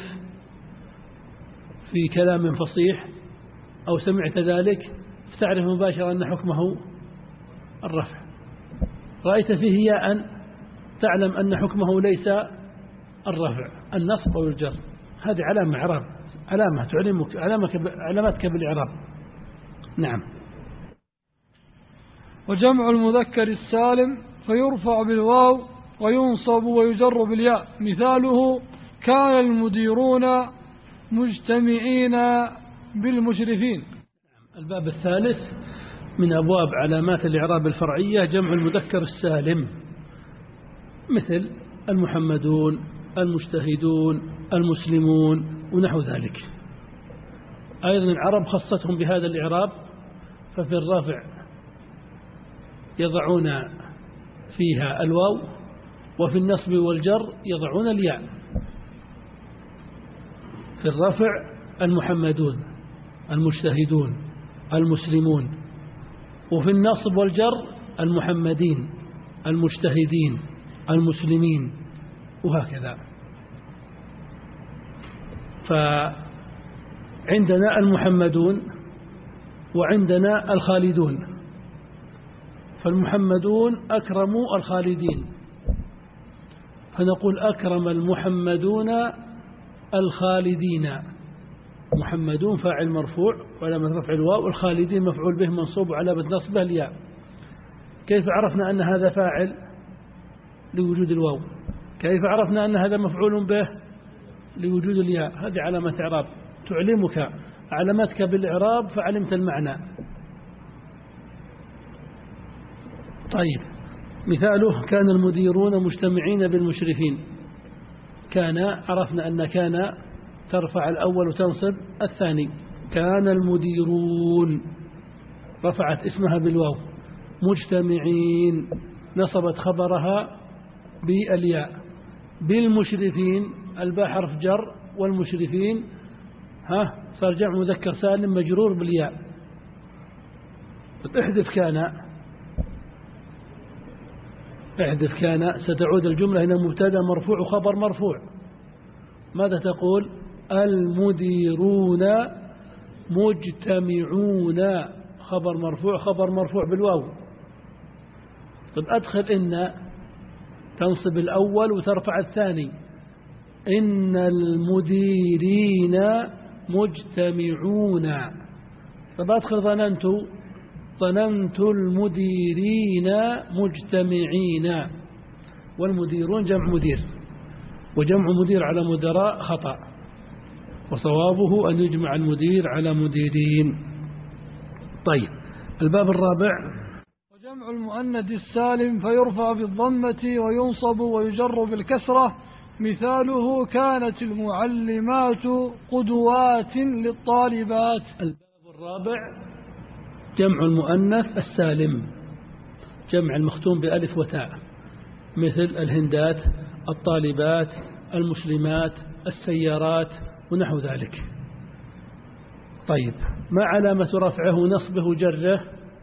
في كلام فصيح أو سمعت ذلك فتعرف مباشرة أن حكمه الرفع. رأيت فيه ياء تعلم أن حكمه ليس الرفع، النصب أو الجر. هذه علامة إعراب، علامة تعلمك علامتك بالإعراب. نعم. وجمع المذكر السالم فيرفع بالواو وينصب ويجر بالياء. مثاله كان المديرون مجتمعين بالمشرفين. الباب الثالث من أبواب علامات الإعراب الفرعية جمع المذكر السالم، مثل المحمدون، المجتهدون، المسلمون ونحو ذلك. أيضا العرب خصتهم بهذا الإعراب، ففي الرفع يضعون فيها الواو، وفي النصب والجر يضعون الياء. في الرفع المحمدون، المجتهدون، المسلمون، وفي النصب والجر المحمدين، المجتهدين، المسلمين، وهكذا. فعندنا المحمدون وعندنا الخالدون، فالمحمدون أكرموا الخالدين، فنقول أكرم المحمدون الخالدين. محمدون فاعل مرفوع وعلامة رفع الواو، الخالدين مفعول به منصوب وعلامة نصبه الياء. كيف عرفنا أن هذا فاعل؟ لوجود الواو. كيف عرفنا أن هذا مفعول به؟ لوجود الياء. هذه علامة إعراب تعلمك علامتك بالإعراب فعلمت المعنى. طيب، مثاله كان المديرون مجتمعين بالمشرفين. كان عرفنا أن كان ترفع الأول وتنصب الثاني. كان المديرون رفعت اسمها بالواو. مجتمعين نصبت خبرها بالياء. بالمشرفين الباء حرف جر، والمشرفين صار جمع مذكر سالم مجرور بالياء. احذف كان ستعود الجملة إلى مبتدا مرفوع وخبر مرفوع. ماذا تقول؟ المديرون مجتمعون، خبر مرفوع بالواو. طب أدخل إن تنصب الأول وترفع الثاني. إن المديرين مجتمعون. طب أدخل ظننت المديرين مجتمعين. والمديرون جمع مدير، وجمع مدير على مدراء خطأ، وصوابه أن يجمع المدير على مديرين. طيب، الباب الرابع وجمع المؤنث السالم فيرفع بالضمة وينصب ويجر بالكسرة. مثاله كانت المعلمات قدوات للطالبات. الباب الرابع جمع المؤنث السالم، جمع المختوم بألف وتاء، مثل الهندات، الطالبات، المسلمات، السيارات ونحو ذلك. طيب، ما علامة رفعه نصبه جره؟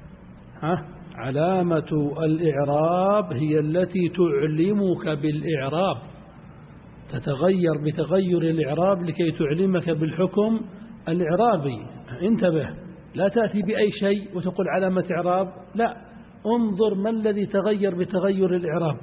علامة الإعراب هي التي تعلمك بالإعراب، تتغير بتغير الإعراب لكي تعلمك بالحكم الإعرابي. انتبه، لا تأتي بأي شيء وتقول علامة إعراب، لا، انظر ما الذي تغير بتغير الإعراب.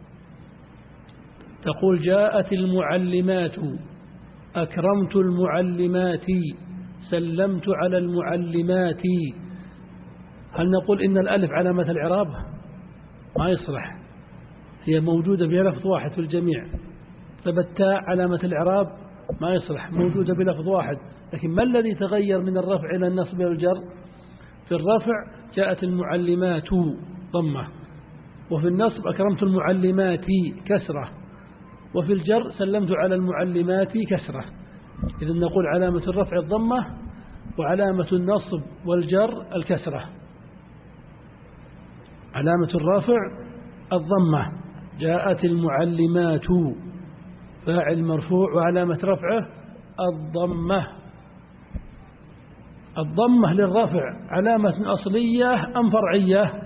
تقول جاءت المعلمات، أكرمت المعلمات، سلمت على المعلمات. هل نقول إن الألف علامة الإعراب؟ ما يصلح، هي موجودة بلفظ واحد في الجميع. طب التاء علامة الإعراب؟ ما يصلح، موجودة بلفظ واحد. لكن ما الذي تغير من الرفع إلى النصب والجر؟ في الرفع جاءت المعلمات ضمة، وفي النصب أكرمت المعلمات كسرة، وفي الجر سلمت على المعلمات كسرة. إذن نقول علامة الرفع الضمة، وعلامة النصب والجر الكسرة. علامة الرفع الضمة، جاءت المعلمات فاعل مرفوع وعلامة رفعه الضمة. الضمة للرفع علامة أصلية أم فرعية؟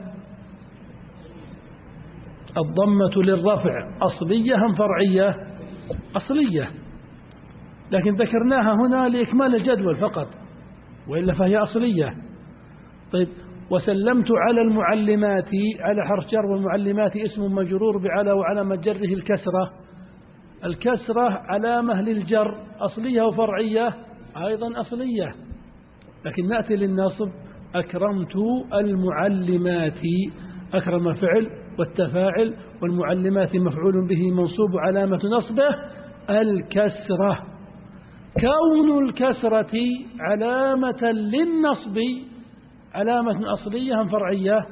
الضمة للرفع أصلية أم فرعية؟ أصلية، لكن ذكرناها هنا لإكمال الجدول فقط، وإلا فهي أصلية. طيب، وسلمت على المعلمات على حرف جر، والمعلمات اسم مجرور بعلى وعلامة جره الكسرة. الكسرة علامة للجر، أصلية وفرعية؟ أيضا أصلية. لكن نأتي للنصب، أكرمت المعلمات. أكرم فعل والتفاعل، والمعلمات مفعول به منصوب علامة نصبه الكسرة. كون الكسرة علامة للنصب علامة أصلية أم فرعية؟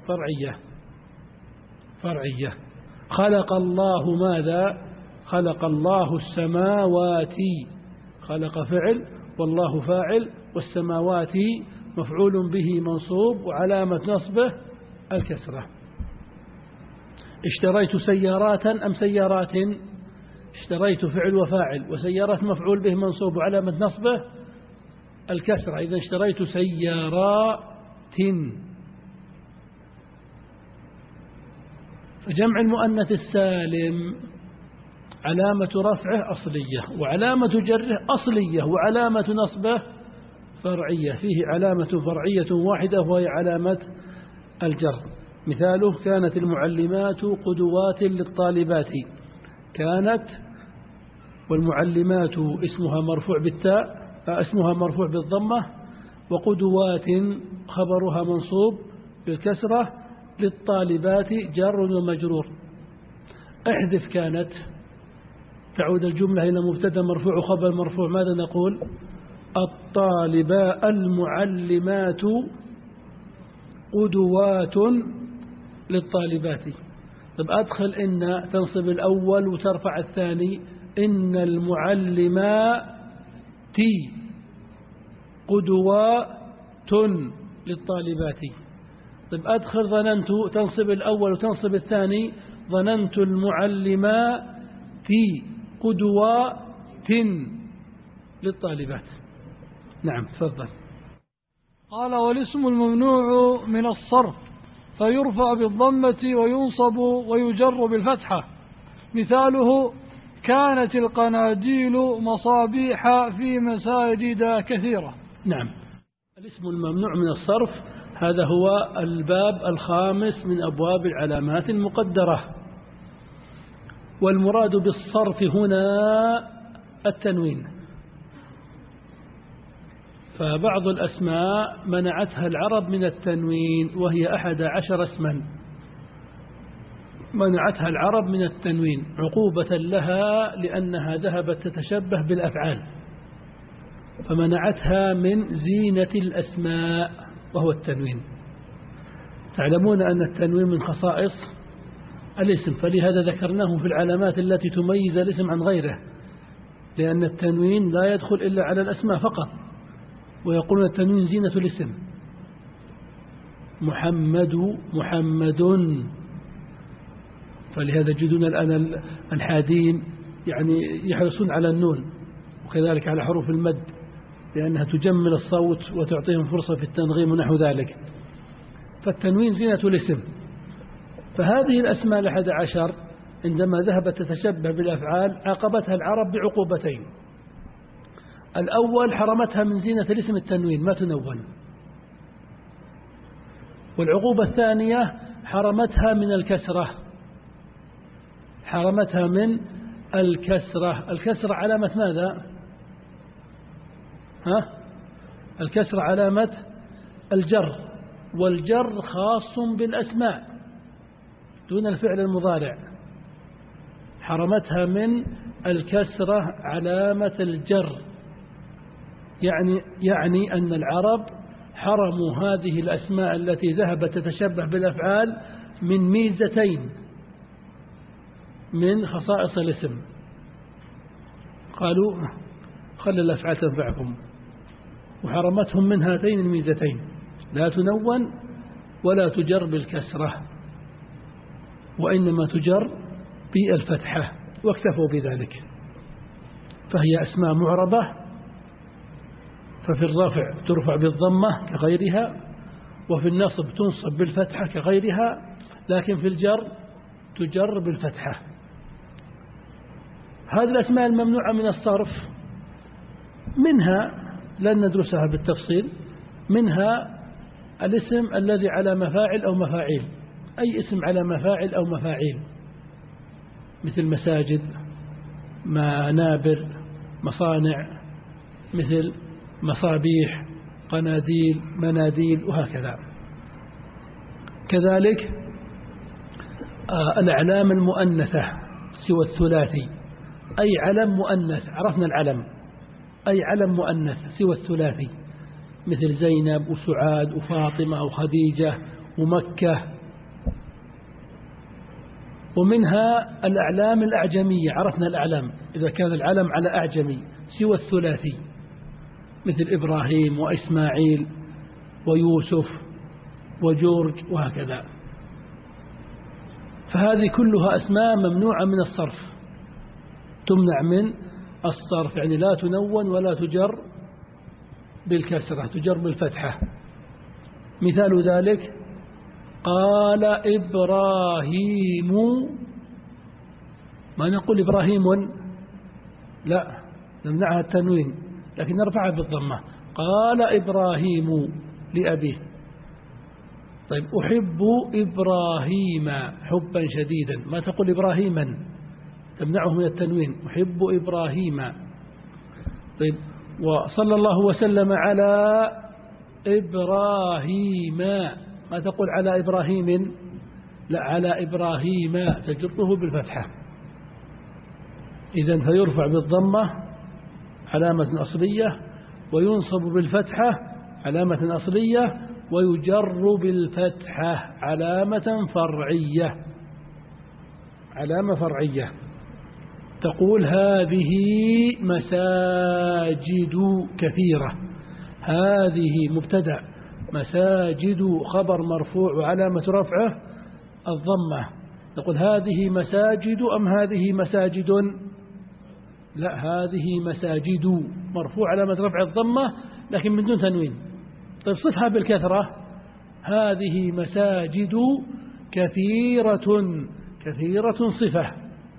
فرعية. خلق الله ماذا؟ خلق الله السماوات. خلق فعل والله فاعل، والسماوات مفعول به منصوب وعلامة نصبه الكسرة. اشتريت سيارات أم سيارات؟ اشتريت فعل وفاعل، وسيارات مفعول به منصوب وعلامة نصبه الكسرة. إذا اشتريت سيارات. فجمع المؤنث السالم علامة رفعه أصلية، وعلامة جره أصلية، وعلامة نصبه فرعية. فيه علامة فرعية واحدة وهي علامة الجر. مثاله: كانت المعلمات قدوات للطالبات. كانت والمعلمات اسمها مرفوع بالتاء، اسمها مرفوع بالضمة، وقدوات خبرها منصوب بالكسرة، للطالبات جار ومجرور. احذف كانت، تعود الجملة إلى مبتدا مرفوع وخبر مرفوع. ماذا نقول؟ المعلمات قدوات للطالبات. طب أدخل إن تنصب الأول وترفع الثاني. إن المعلمات قدوات للطالبات. طب أدخل ظننت تنصب الأول وتنصب الثاني. ظننت المعلمات قدوات للطالبات. نعم تفضل. قال: والاسم الممنوع من الصرف فيرفع بالضمة وينصب ويجر بالفتحة. مثاله: كانت القناديل مصابيح في مساجد كثيرة. نعم، الاسم الممنوع من الصرف هذا هو الباب الخامس من أبواب العلامات المقدرة. والمراد بالصرف هنا التنوين. فبعض الأسماء منعتها العرب من التنوين، وهي 11 اسما منعتها العرب من التنوين عقوبة لها لأنها ذهبت تتشبه بالأفعال، فمنعتها من زينة الأسماء وهو التنوين. تعلمون أن التنوين من خصائص الاسم، فلهذا ذكرناه في العلامات التي تميز الاسم عن غيره، لأن التنوين لا يدخل إلا على الأسماء فقط، ويقولون التنوين زينة الاسم. محمد، فلهذا تجدون الآن الحادين يعني يحرصون على النون، وكذلك على حروف المد، لأنها تجمل الصوت وتعطيهم فرصة في التنغيم ونحو ذلك. فالتنوين زينة الاسم. فهذه الأسماء 11 عندما ذهبت تتشبه بالأفعال عاقبتها العرب بعقوبتين. الأول حرمتها من زينة الاسم التنوين، ما تنون. والعقوبة الثانية حرمتها من الكسرة. حرمتها من الكسرة. الكسرة علامة ماذا؟ الكسرة علامة الجر، والجر خاص بالأسماء دون الفعل المضارع. حرمتها من الكسرة علامة الجر، يعني أن العرب حرموا هذه الأسماء التي ذهبت تتشبه بالأفعال من ميزتين من خصائص الاسم. قالوا خلي الأفعال تنفعكم، وحرمتهم من هاتين الميزتين: لا تنون ولا تجر بالكسرة، وإنما تجر بالفتحة، واكتفوا بذلك. فهي أسماء معربة، ففي الرفع ترفع بالضمة كغيرها، وفي النصب تنصب بالفتحة كغيرها، لكن في الجر تجر بالفتحة. هذه الأسماء الممنوعة من الصرف منها، لن ندرسها بالتفصيل، منها الاسم الذي على مفاعل أو مفاعيل. أي اسم على مفاعل أو مفاعيل، مثل مساجد، منابر، مصانع، مثل مصابيح، قناديل، مناديل، وهكذا. كذلك الأعلام المؤنثة سوى الثلاثي، أي علم مؤنث، عرفنا العلم، أي علم مؤنث سوى الثلاثي، مثل زينب وسعاد وفاطمة وخديجة ومكة. ومنها الأعلام الأعجمية، عرفنا الأعلام إذا كان العلم على أعجمي سوى الثلاثي، مثل إبراهيم وإسماعيل ويوسف وجورج وهكذا. فهذه كلها أسماء ممنوعة من الصرف، تمنع من الصرف، يعني لا تنون ولا تجر بالكسرة، تجر بالفتحة. مثال ذلك قال إبراهيم، ما نقول إبراهيم، لا، نمنعها التنوين لكن نرفعها بالضمة. قال إبراهيم لأبيه. طيب أحب إبراهيم حبا شديدا، ما تقول إبراهيما، تمنعه من التنوين. أحب إبراهيم. طيب وصلى الله وسلم على إبراهيم، ما تقول على إبراهيم، لا، على إبراهيم، تجره بالفتحة. إذن فيرفع بالضمة علامة أصلية، وينصب بالفتحة علامة أصلية، ويجر بالفتحة علامة فرعية، علامة فرعية. تقول هذه مساجد كثيرة، هذه مبتدأ، مساجد خبر مرفوع وعلامة رفعه الضمة. تقول هذه مساجد أم هذه مساجد؟ لا، هذه مساجد مرفوع علامة رفع الضمة لكن من دون تنوين. طيب صفها بالكثرة، هذه مساجد كثيرة، كثيرة صفة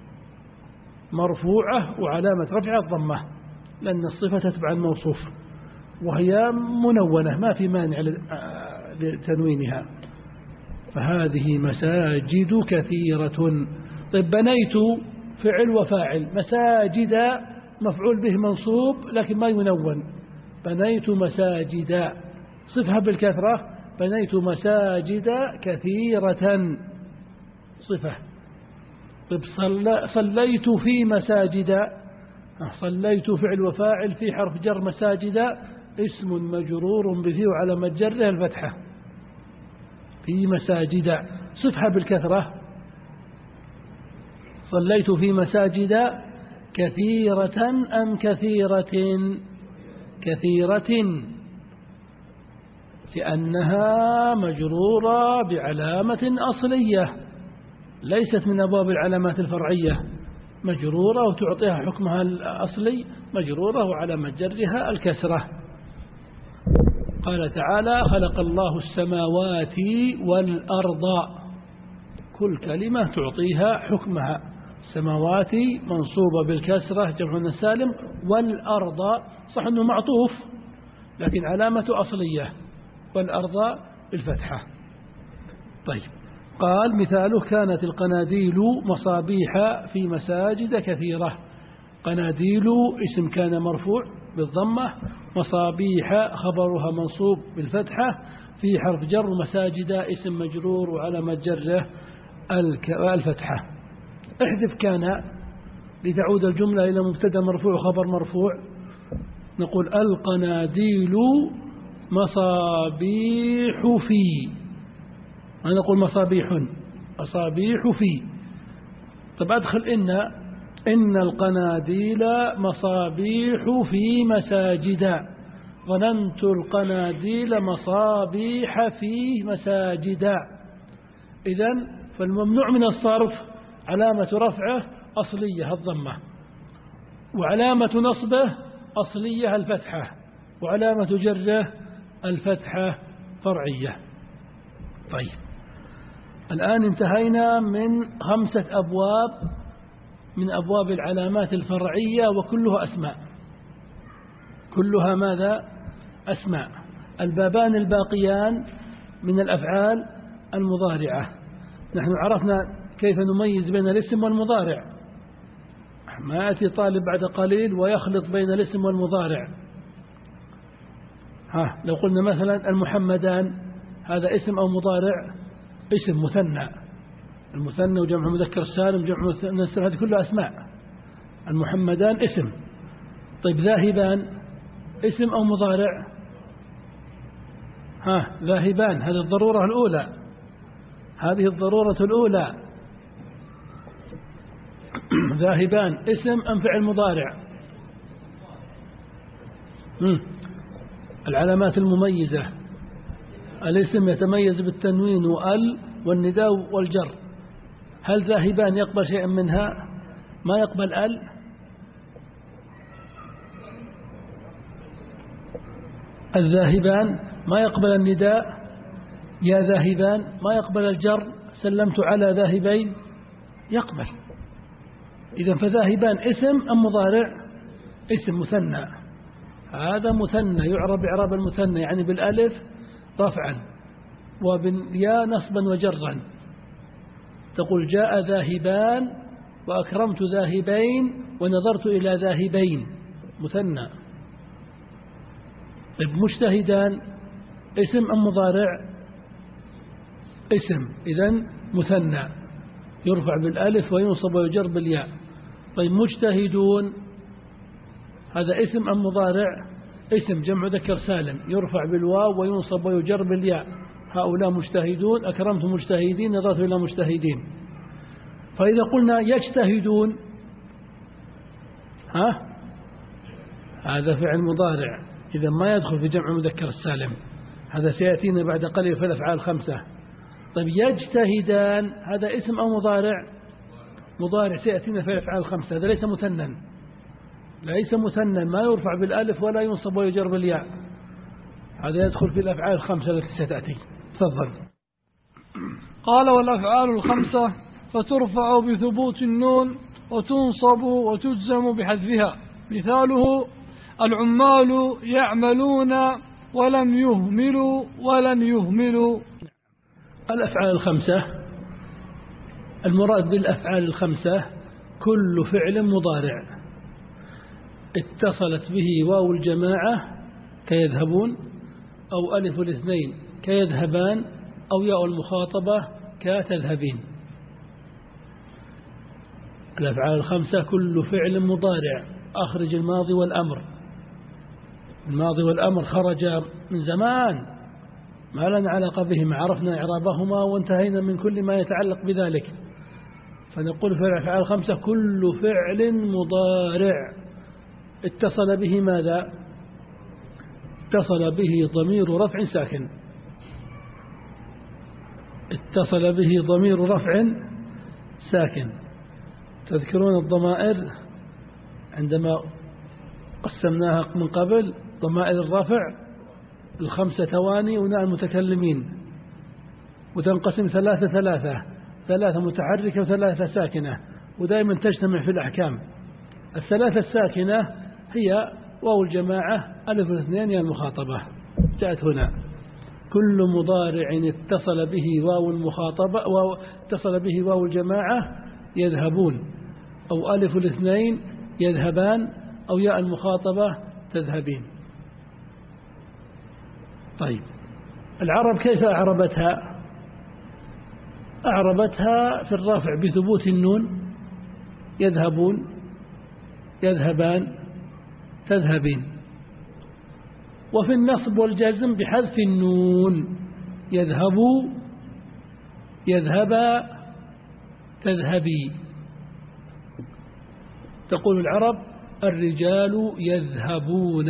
مرفوعة وعلامة رفع الضمة لأن الصفة تتبع الموصوف، وهي منونة ما في مانع لتنوينها. فهذه مساجد كثيرة. طيب بنيت فعل وفاعل، مساجد مفعول به منصوب لكن ما ينون، بنيت مساجد، صفها بالكثرة، بنيت مساجد كثيرة صفة. طيب صليت في مساجد، صليت فعل وفاعل في حرف جر، مساجد اسم مجرور بفي وعلامة جره الفتحة، في مساجد، صفها بالكثرة. صليت في مساجد كثيرة أم كثيرة؟ كثيرة، لأنها مجرورة بعلامة أصلية ليست من أبواب العلامات الفرعية، مجرورة وتعطيها حكمها الأصلي، مجرورة وعلامة جرها الكسرة. قال تعالى خلق الله السماوات والأرض، كل كلمة تعطيها حكمها. السماوات منصوبة بالكسرة جمع سالم، والأرض صح أنه معطوف لكن علامة أصلية، والأرض بالفتحة. طيب قال مثاله كانت القناديل مصابيح في مساجد كثيرة. قناديل اسم كان مرفوع بالضمة، مصابيح خبرها منصوب بالفتحة، في حرف جر، مساجد اسم مجرور وعلامة جره الفتحة. احذف كان لتعود الجملة إلى مبتدا مرفوع وخبر مرفوع. نقول القناديل مصابيح في، ما نقول مصابيح، مصابيح في. طب أدخل إن القناديل مصابيح في مساجد، ظننت القناديل مصابيح في مساجد. إذن فالممنوع من الصرف علامة رفعه أصلية الضمة، وعلامة نصبه أصلية الفتحة، وعلامة جره الفتحة فرعية. طيب الآن انتهينا من 5 أبواب من أبواب العلامات الفرعية، وكلها أسماء، كلها ماذا؟ أسماء. البابان الباقيان من الأفعال المضارعة. نحن عرفنا كيف نميز بين الاسم والمضارع، ما يأتي طالب بعد قليل ويخلط بين الاسم والمضارع، لو قلنا مثلا المحمدان، هذا اسم أو مضارع؟ اسم مثنى. المثنى وجمع مذكر سالم جمع مؤنث هذه كلها أسماء. المحمدان اسم. طيب ذاهبان اسم أو مضارع؟ ذاهبان هذه الضرورة الأولى، هذه الضرورة الأولى. ذاهبان اسم أم فعل مضارع؟ العلامات المميزة، الاسم يتميز بالتنوين وال والنداء والجر. هل ذاهبان يقبل شيئا منها؟ ما يقبل ال. الذاهبان ما يقبل النداء، يا ذاهبان ما يقبل الجر، سلمت على ذاهبين يقبل. إذن فذاهبان اسم أم مضارع؟ اسم مثنى. هذا مثنى يعرب إعراب المثنى، يعني بالألف رفعا وبالياء نصبا وجرا. تقول جاء ذاهبان وأكرمت ذاهبين ونظرت إلى ذاهبين، مثنى. طيب مجتهدان اسم أم مضارع؟ اسم، إذن مثنى يرفع بالألف وينصب ويجر بالياء. طيب مجتهدون هذا اسم أم مضارع؟ اسم جمع ذكر سالم يرفع بالواو وينصب ويجر بالياء. هؤلاء مجتهدون، أكرمت مجتهدين، نظرت إلى مجتهدين. فإذا قلنا يجتهدون هذا فعل مضارع، إذا ما يدخل في جمع مذكر السالم، هذا سيأتينا بعد قليل في الأفعال 5. طيب يجتهدان هذا اسم أو مضارع؟ مضارع سيأتينا في الأفعال 5. هذا ليس مثنى، ليس مثنى، ما يرفع بالألف ولا ينصب ويجر بالياء. هذا يدخل في الأفعال 5 التي ستأتي. تفضل. قال والأفعال 5 فترفع بثبوت النون وتنصب وتجزم بحذفها. مثاله العمال يعملون ولم يهملوا ولن يهملوا. الأفعال 5 المراد بالأفعال 5 كل فعل مضارع اتصلت به واو الجماعة كيذهبون، أو ألف الاثنين كيذهبان، أو ياء المخاطبة كتذهبين. الأفعال 5 كل فعل مضارع. أخرج الماضي والأمر. الماضي والأمر خرج من زمان، ما لنا علاقة بهما، عرفنا إعرابهما وانتهينا من كل ما يتعلق بذلك. فنقول في الأفعال 5 كل فعل مضارع اتصل به ماذا؟ اتصل به ضمير رفع ساكن. اتصل به ضمير رفع ساكن. تذكرون الضمائر عندما قسمناها من قبل؟ ضمائر الرفع 5 تواني وناء المتكلمين، وتنقسم 3 متحركة و3 ساكنة، ودائما تجتمع في الأحكام. 3 الساكنة هي واو الجماعة، ألف الاثنين يا المخاطبة، جاءت هنا. كل مضارع اتصل به واو المخاطبة اتصل به واو الجماعة يذهبون، أو ألف الاثنين يذهبان، أو ياء المخاطبة تذهبين. طيب العرب كيف أعربتها؟ أعربتها في الرفع بثبوت النون، يذهبون، يذهبان، تذهبين. وفي النصب والجزم بحذف النون، يذهبوا، يذهبا، تذهبي. تقول العرب الرجال يذهبون،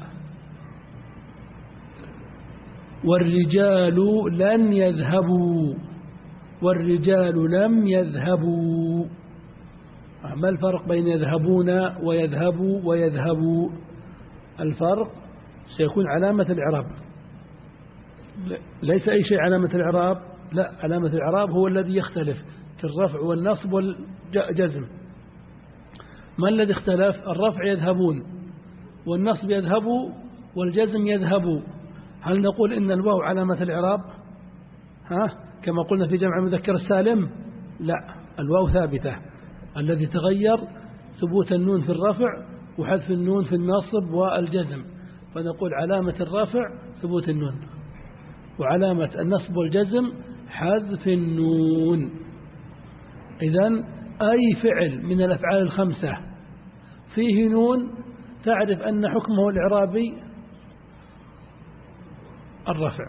والرجال لن يذهبوا، والرجال لم يذهبوا. ما الفرق بين يذهبون ويذهبوا ويذهبوا؟ الفرق سيكون علامة الإعراب، ليس أي شيء علامة الإعراب، لا، علامة الإعراب هو الذي يختلف في الرفع والنصب والجزم. ما الذي اختلف؟ الرفع يذهبون، والنصب يذهبوا، والجزم يذهبوا. هل نقول إن الواو علامة الإعراب كما قلنا في جمع مذكر السالم؟ لا، الواو ثابتة. الذي تغير ثبوت النون في الرفع وحذف النون في النصب والجزم. فنقول علامة الرفع ثبوت النون، وعلامة النصب والجزم حذف النون. إذن أي فعل من الأفعال الخمسة فيه نون تعرف أن حكمه الإعرابي الرفع.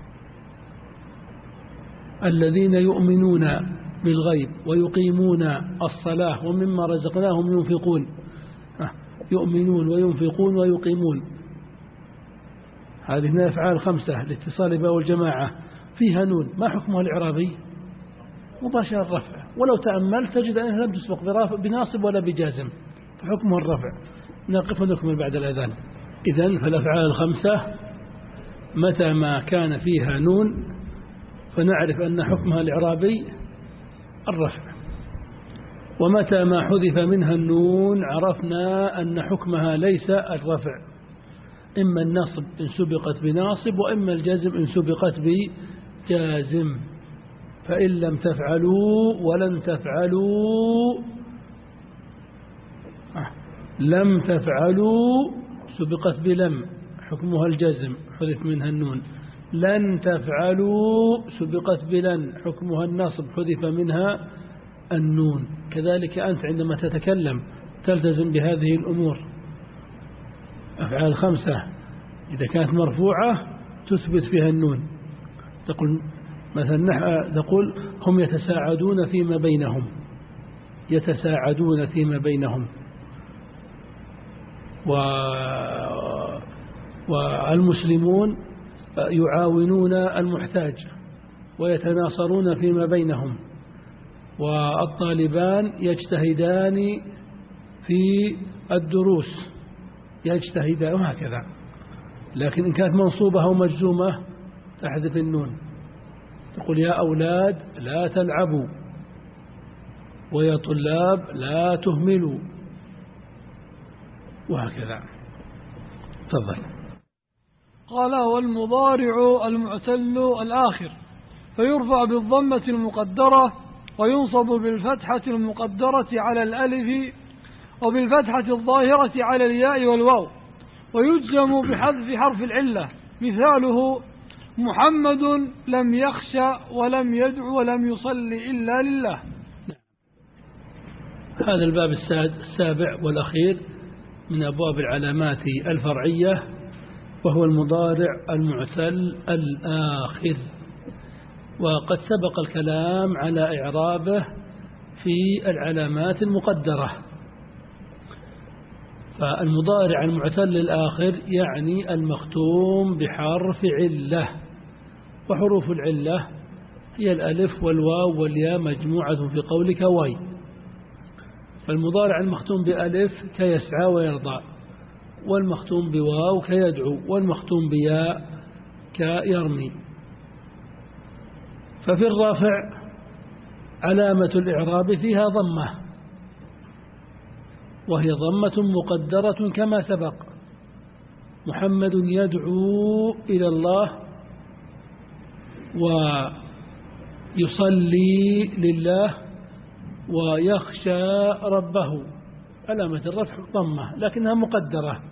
الذين يؤمنون بالغيب ويقيمون الصلاة ومما رزقناهم ينفقون، يؤمنون وينفقون ويقيمون، هذه من الأفعال الخمسة الاتصال بها والجماعة فيها نون، ما حكمها الإعرابي؟ مباشر الرفع، ولو تأملت تجد أنها لم تسبق بناصب ولا بجازم، فحكمها الرفع. نقف ونكمل بعد الأذان. إذن فالأفعال الخمسة متى ما كان فيها نون فنعرف أن حكمها الإعرابي الرفع، ومتى ما حذف منها النون عرفنا أن حكمها ليس الرفع، إما النصب إن سبقت بناصب، وإما الجزم إن سبقت بجازم. فإن لم تفعلوا ولن تفعلوا، لم تفعلوا سبقت بلم حكمها الجزم حذف منها النون، لن تفعلوا سبقت بلن حكمها النصب حذف منها النون. كذلك أنت عندما تتكلم تلتزم بهذه الأمور. أفعال خمسة إذا كانت مرفوعة تثبت فيها النون، تقول مثلا تقول هم يتساعدون فيما بينهم، يتساعدون فيما بينهم، والمسلمون يعاونون المحتاج ويتناصرون فيما بينهم، والطالبان يجتهدان في الدروس يجتهدان، وهكذا. لكن إن كانت منصوبة أو مجزومة تحذف النون، تقول يا أولاد لا تلعبوا، ويا طلاب لا تهملوا، وهكذا. تفضل. قال والمضارع المعتل الآخر فيرفع بالضمة المقدرة وينصب بالفتحة المقدرة على الألف وبالفتحة الظاهرة على الياء والواو، ويجزم بحذف حرف العلة. مثاله محمد لم يخشى ولم يدع ولم يصل إلا لله. هذا الباب السابع والأخير من أبواب العلامات الفرعية، وهو المضارع المعتل الآخر، وقد سبق الكلام على إعرابه في العلامات المقدرة. فالمضارع المعتل الآخر يعني المختوم بحرف علة، وحروف العلة هي الألف والواو والياء مجموعة في قولك واي. فالمضارع المختوم بألف كيسعى ويرضى، والمختوم بواو كيدعو، والمختوم بياء كيرمي. ففي الرافع علامة الإعراب فيها ضمة، وهي ضمة مقدرة كما سبق. محمد يدعو إلى الله ويصلي لله ويخشى ربه، علامة الرفع ضمة لكنها مقدرة،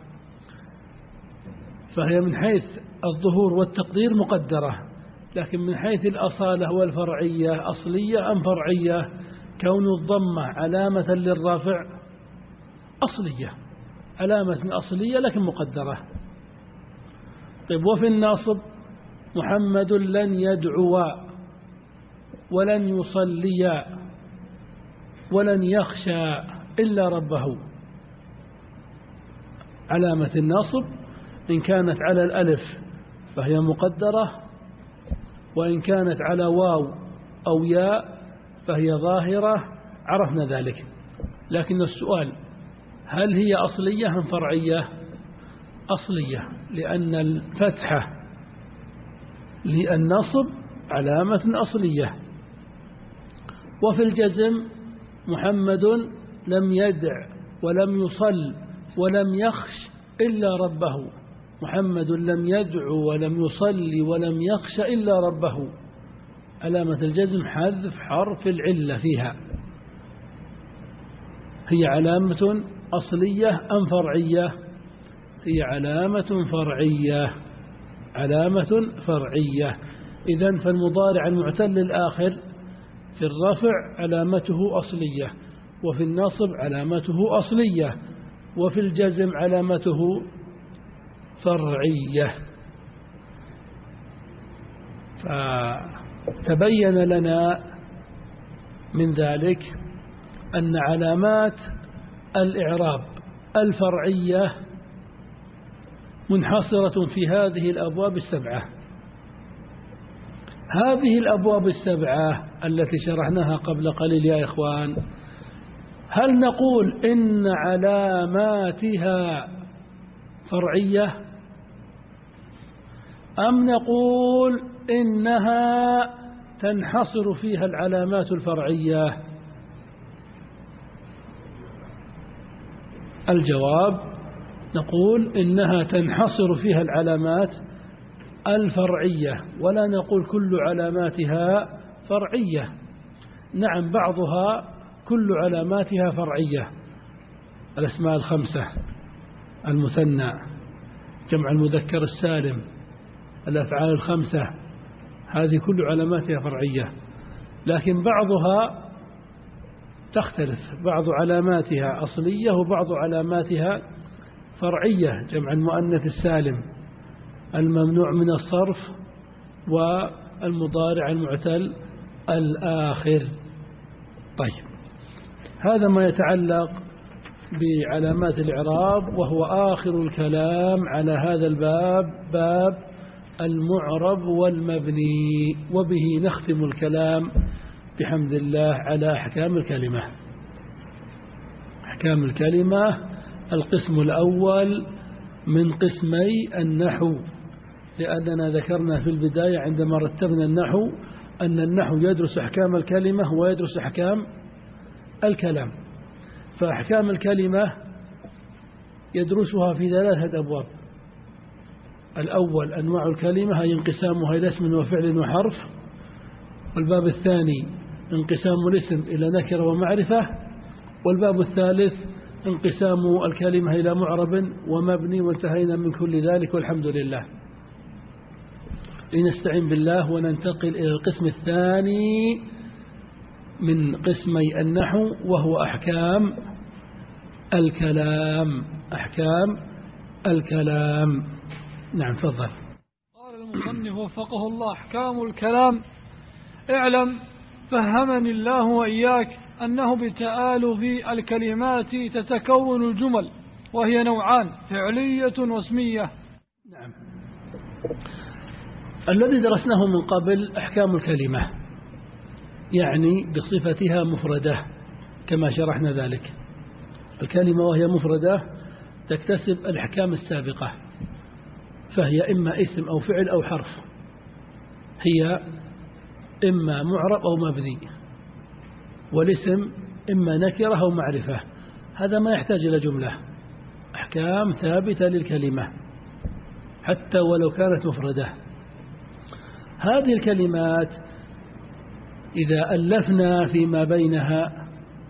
فهي من حيث الظهور والتقدير مقدرة، لكن من حيث الأصالة والفرعية أصلية أم فرعية؟ كون الضمة علامة للرافع أصلية، علامة أصلية لكن مقدرة. طيب وفي الناصب محمد لن يدعو ولن يصلي ولن يخشى إلا ربه، علامة الناصب إن كانت على الألف فهي مقدرة، وإن كانت على واو أو ياء فهي ظاهرة، عرفنا ذلك. لكن السؤال هل هي أصلية أم فرعية؟ أصلية، لأن الفتحة للنصب علامة أصلية. وفي الجزم محمد لم يدع ولم يصل ولم يخش إلا ربه، محمد لم يدعو ولم يصلي ولم يخش إلا ربه، علامة الجزم حذف حرف العلة فيها. هي علامة أصلية أم فرعية؟ هي علامة فرعية، علامة فرعية. إذن فالمضارع المعتل الآخر في الرفع علامته أصلية، وفي النصب علامته أصلية، وفي الجزم علامته فرعية. فتبين لنا من ذلك أن علامات الإعراب الفرعية منحصرة في هذه الأبواب السبعة. هذه الأبواب السبعة التي شرحناها قبل قليل يا إخوان، هل نقول إن علاماتها فرعية أم نقول إنها تنحصر فيها العلامات الفرعية؟ الجواب نقول إنها تنحصر فيها العلامات الفرعية، ولا نقول كل علاماتها فرعية. نعم، بعضها كل علاماتها فرعية، الأسماء الخمسة، المثنى، جمع المذكر السالم، الأفعال الخمسة، هذه كل علاماتها فرعية. لكن بعضها تختلف، بعض علاماتها أصلية وبعض علاماتها فرعية، جمع المؤنث السالم، الممنوع من الصرف، والمضارع المعتل الآخر. طيب، هذا ما يتعلق بعلامات الإعراب، وهو آخر الكلام على هذا الباب، باب المعرب والمبني، وبه نختم الكلام بحمد الله على أحكام الكلمة. أحكام الكلمة القسم الأول من قسمي النحو، لأننا ذكرنا في البداية عندما رتبنا النحو أن النحو يدرس أحكام الكلمة ويدرس أحكام الكلام. فأحكام الكلمة يدرسها في 3 أبواب. الأول أنواع الكلمة، هي انقسامها إلى اسم وفعل وحرف. والباب الثاني انقسام الاسم إلى نكرة ومعرفة. والباب الثالث انقسام الكلمة إلى معرب ومبني، وانتهينا من كل ذلك والحمد لله. لنستعين بالله وننتقل إلى القسم الثاني من قسمي النحو، وهو أحكام الكلام. أحكام الكلام. نعم، تفضل. قال المصنف وفقه الله: أحكام الكلام. اعلم فهمني الله وإياك أنه بتآلف الكلمات تتكون الجمل، وهي نوعان: فعلية واسمية. نعم. الذي درسناه من قبل أحكام الكلمة، يعني بصفتها مفردة كما شرحنا ذلك. الكلمة وهي مفردة تكتسب الأحكام السابقة، فهي إما اسم أو فعل أو حرف، هي إما معرب أو مبني، والاسم إما نكرة أو معرفة. هذا ما يحتاج إلى جملة، أحكام ثابتة للكلمة حتى ولو كانت مفردة. هذه الكلمات إذا ألفنا فيما بينها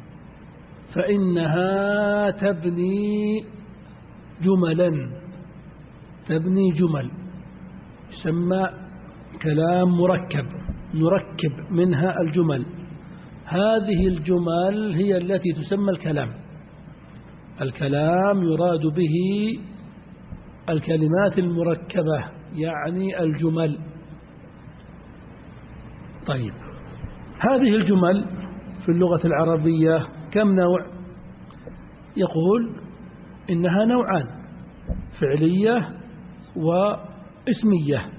فإنها تبني جملا، تبني جمل، يسمى كلام مركب، نركب منها الجمل. هذه الجمل هي التي تسمى الكلام. الكلام يراد به الكلمات المركبة، يعني الجمل. طيب، هذه الجمل في اللغة العربية كم نوع؟ يقول إنها نوعان: فعلية واسمية.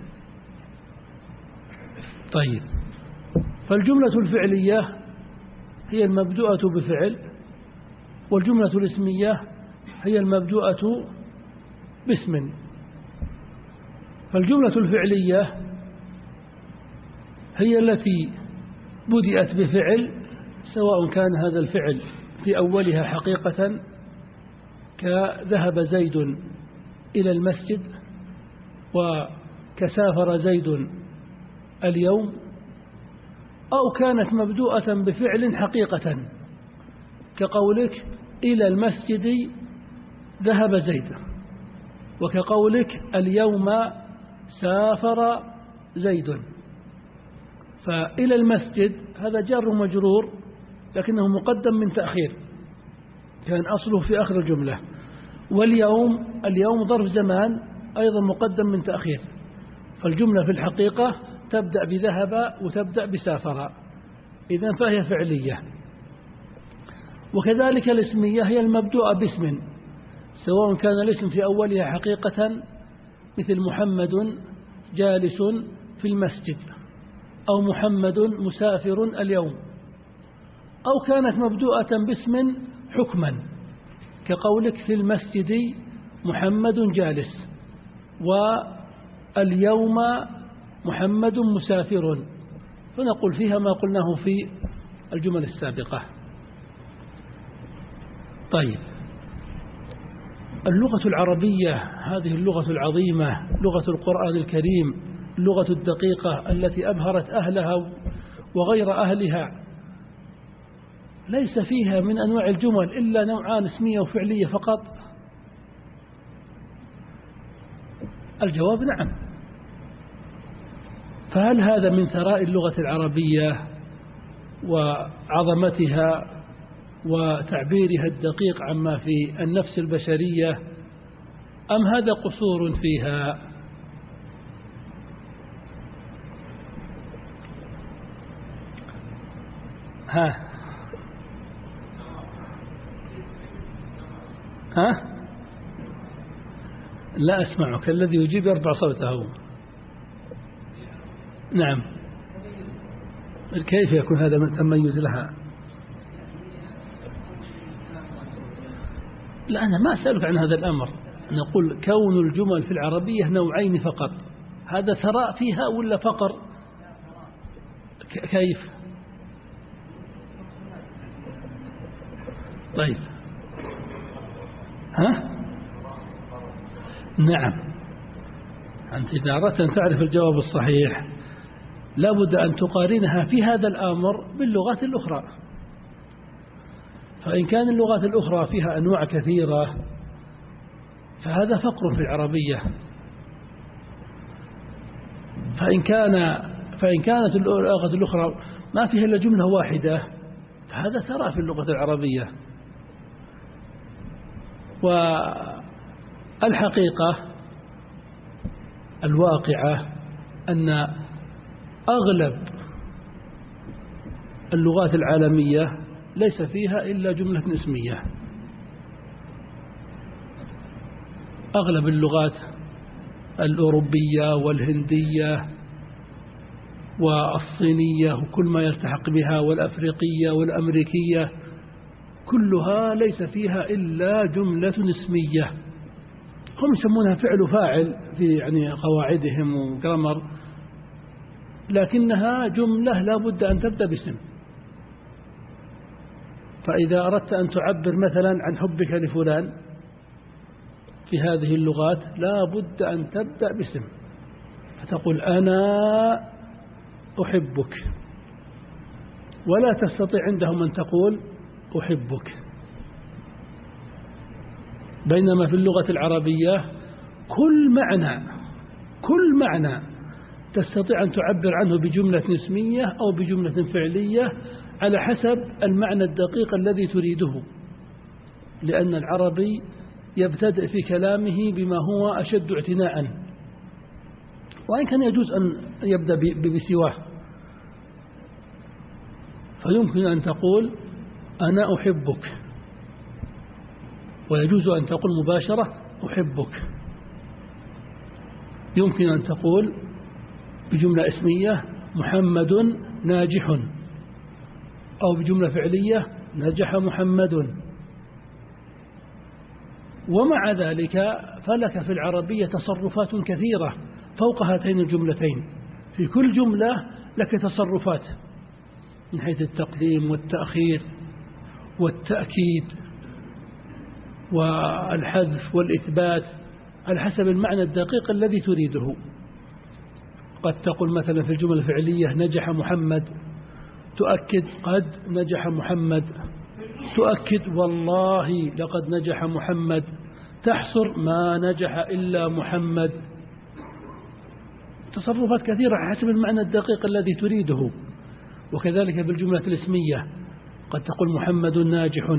طيب، فالجملة الفعلية هي المبدوءة بفعل، والجملة الاسمية هي المبدوءة باسم. فالجملة الفعلية هي التي بدأت بفعل، سواء كان هذا الفعل في أولها حقيقة كذهب زيد إلى المسجد، وكسافر زيد اليوم، أو كانت مبدوءة بفعل حقيقة كقولك إلى المسجد ذهب زيد. وكقولك اليوم سافر زيد، فإلى المسجد هذا جار مجرور لكنه مقدم من تأخير، كان أصله في آخر الجملة. واليوم ظرف زمان أيضا مقدم من تأخير، فالجملة في الحقيقة تبدأ بذهب وتبدأ بسافر، إذن فهي فعلية. وكذلك الاسمية هي المبدوءة باسم، سواء كان الاسم في أولها حقيقة مثل محمد جالس في المسجد، أو محمد مسافر اليوم، أو كانت مبدوءة باسم حكما كقولك في المسجد محمد جالس، واليوم محمد مسافر، فنقول فيها ما قلناه في الجمل السابقة. طيب، اللغة العربية هذه اللغة العظيمة، لغة القرآن الكريم، اللغة الدقيقة التي أبهرت أهلها وغير أهلها، ليس فيها من أنواع الجمل إلا نوعان اسمية وفعلية فقط. الجواب نعم. فهل هذا من ثراء اللغة العربية وعظمتها وتعبيرها الدقيق عما في النفس البشرية، أم هذا قصور فيها؟ ها لا أسمعك، الذي يجيب يرفع صوته. نعم، كيف يكون هذا من تميز لها؟ لا، أنا ما أسألك عن هذا الأمر، نقول كون الجمل في العربية نوعين فقط، هذا ثراء فيها ولا فقر؟ كيف؟ طيب، نعم، أنت إذا أردت أن تعرف الجواب الصحيح لابد أن تقارنها في هذا الأمر باللغات الأخرى. فإن كان اللغات الأخرى فيها أنواع كثيرة فهذا فقر في العربية، فإن كانت اللغة الأخرى ما فيها إلا جملة واحدة فهذا ثراء في اللغة العربية. والحقيقة الواقعة أن أغلب اللغات العالمية ليس فيها إلا جملة اسمية. أغلب اللغات الأوروبية والهندية والصينية وكل ما يلتحق بها والأفريقية والأمريكية كلها ليس فيها إلا جملة اسمية، هم يسمونها فعل وفاعل في يعني قواعدهم وجرامر، لكنها جملة لا بد أن تبدأ باسم. فإذا أردت أن تعبر مثلا عن حبك لفلان في هذه اللغات لا بد أن تبدأ باسم، فتقول أنا أحبك، ولا تستطيع عندهم أن تقول أحبك. بينما في اللغة العربية كل معنى تستطيع أن تعبر عنه بجملة اسمية أو بجملة فعلية على حسب المعنى الدقيق الذي تريده، لأن العربي يبتدئ في كلامه بما هو أشد اعتناء، وإن كان يجوز أن يبدأ بسواه، فيمكن أن تقول أنا أحبك، ويجوز أن تقول مباشرة أحبك. يمكن أن تقول بجملة اسمية محمد ناجح، أو بجملة فعلية نجح محمد. ومع ذلك فلك في العربية تصرفات كثيرة فوق هاتين الجملتين، في كل جملة لك تصرفات من حيث التقديم والتأخير والتأكيد والحذف والإثبات على حسب المعنى الدقيق الذي تريده. قد تقول مثلا في الجملة الفعلية نجح محمد، تؤكد قد نجح محمد، تؤكد والله لقد نجح محمد، تحصر ما نجح إلا محمد. تصرفات كثيرة حسب المعنى الدقيق الذي تريده. وكذلك بالجملة الاسمية قد تقول محمد ناجح،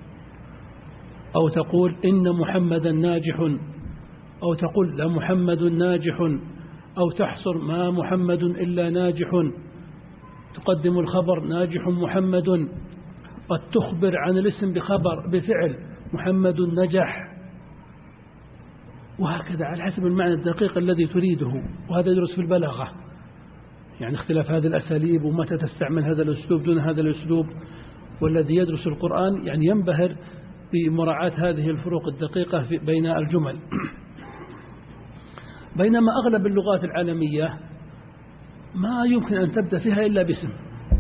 أو تقول إن محمدا ناجح، أو تقول لا محمد ناجح، أو تحصر ما محمد إلا ناجح، تقدم الخبر ناجح محمد، قد تخبر عن الاسم بفعل محمد نجح، وهكذا على حسب المعنى الدقيق الذي تريده. وهذا يدرس في البلاغة، يعني اختلاف هذه الأساليب ومتى تستعمل هذا الأسلوب دون هذا الأسلوب. والذي يدرس القرآن يعني ينبهر بمراعاة هذه الفروق الدقيقة بين الجمل. بينما أغلب اللغات العالمية ما يمكن أن تبدأ فيها إلا باسم،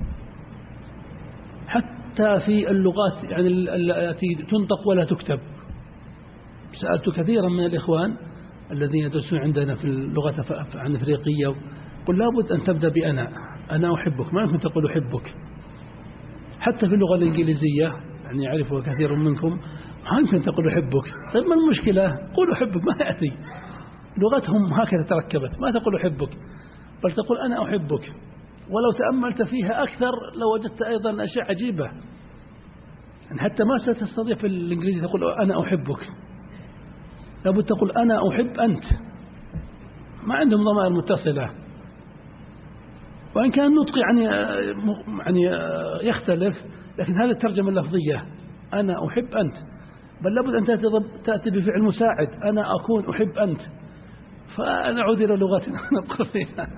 حتى في اللغات يعني التي تنطق ولا تكتب. سألت كثيرا من الإخوان الذين يدرسون عندنا في اللغة عن أفريقية، قل لابد أن تبدأ بأنا، أنا أحبك، ما يمكن تقول أحبك. حتى في اللغة الإنجليزية يعني يعرفها كثير منكم، ما يمكن تقول أحبك. طيب ما المشكلة؟ قول أحبك، ما يأتي. لغتهم هكذا تركبت، ما تقول أحبك بل تقول أنا أحبك. ولو تأملت فيها أكثر لو وجدت أيضا أشياء عجيبة، يعني حتى ما ستستطيع في الإنجليزي تقول أنا أحبك، لابد تقول أنا أحب أنت. ما عندهم ضمائر متصلة، وإن كان النطق يعني يختلف، لكن هذه الترجمة اللفظية أنا أحب أنت، بل لابد أن تأتي بفعل مساعد أنا أكون أحب أنت. فنعود إلى لغتنا نبقى فيها.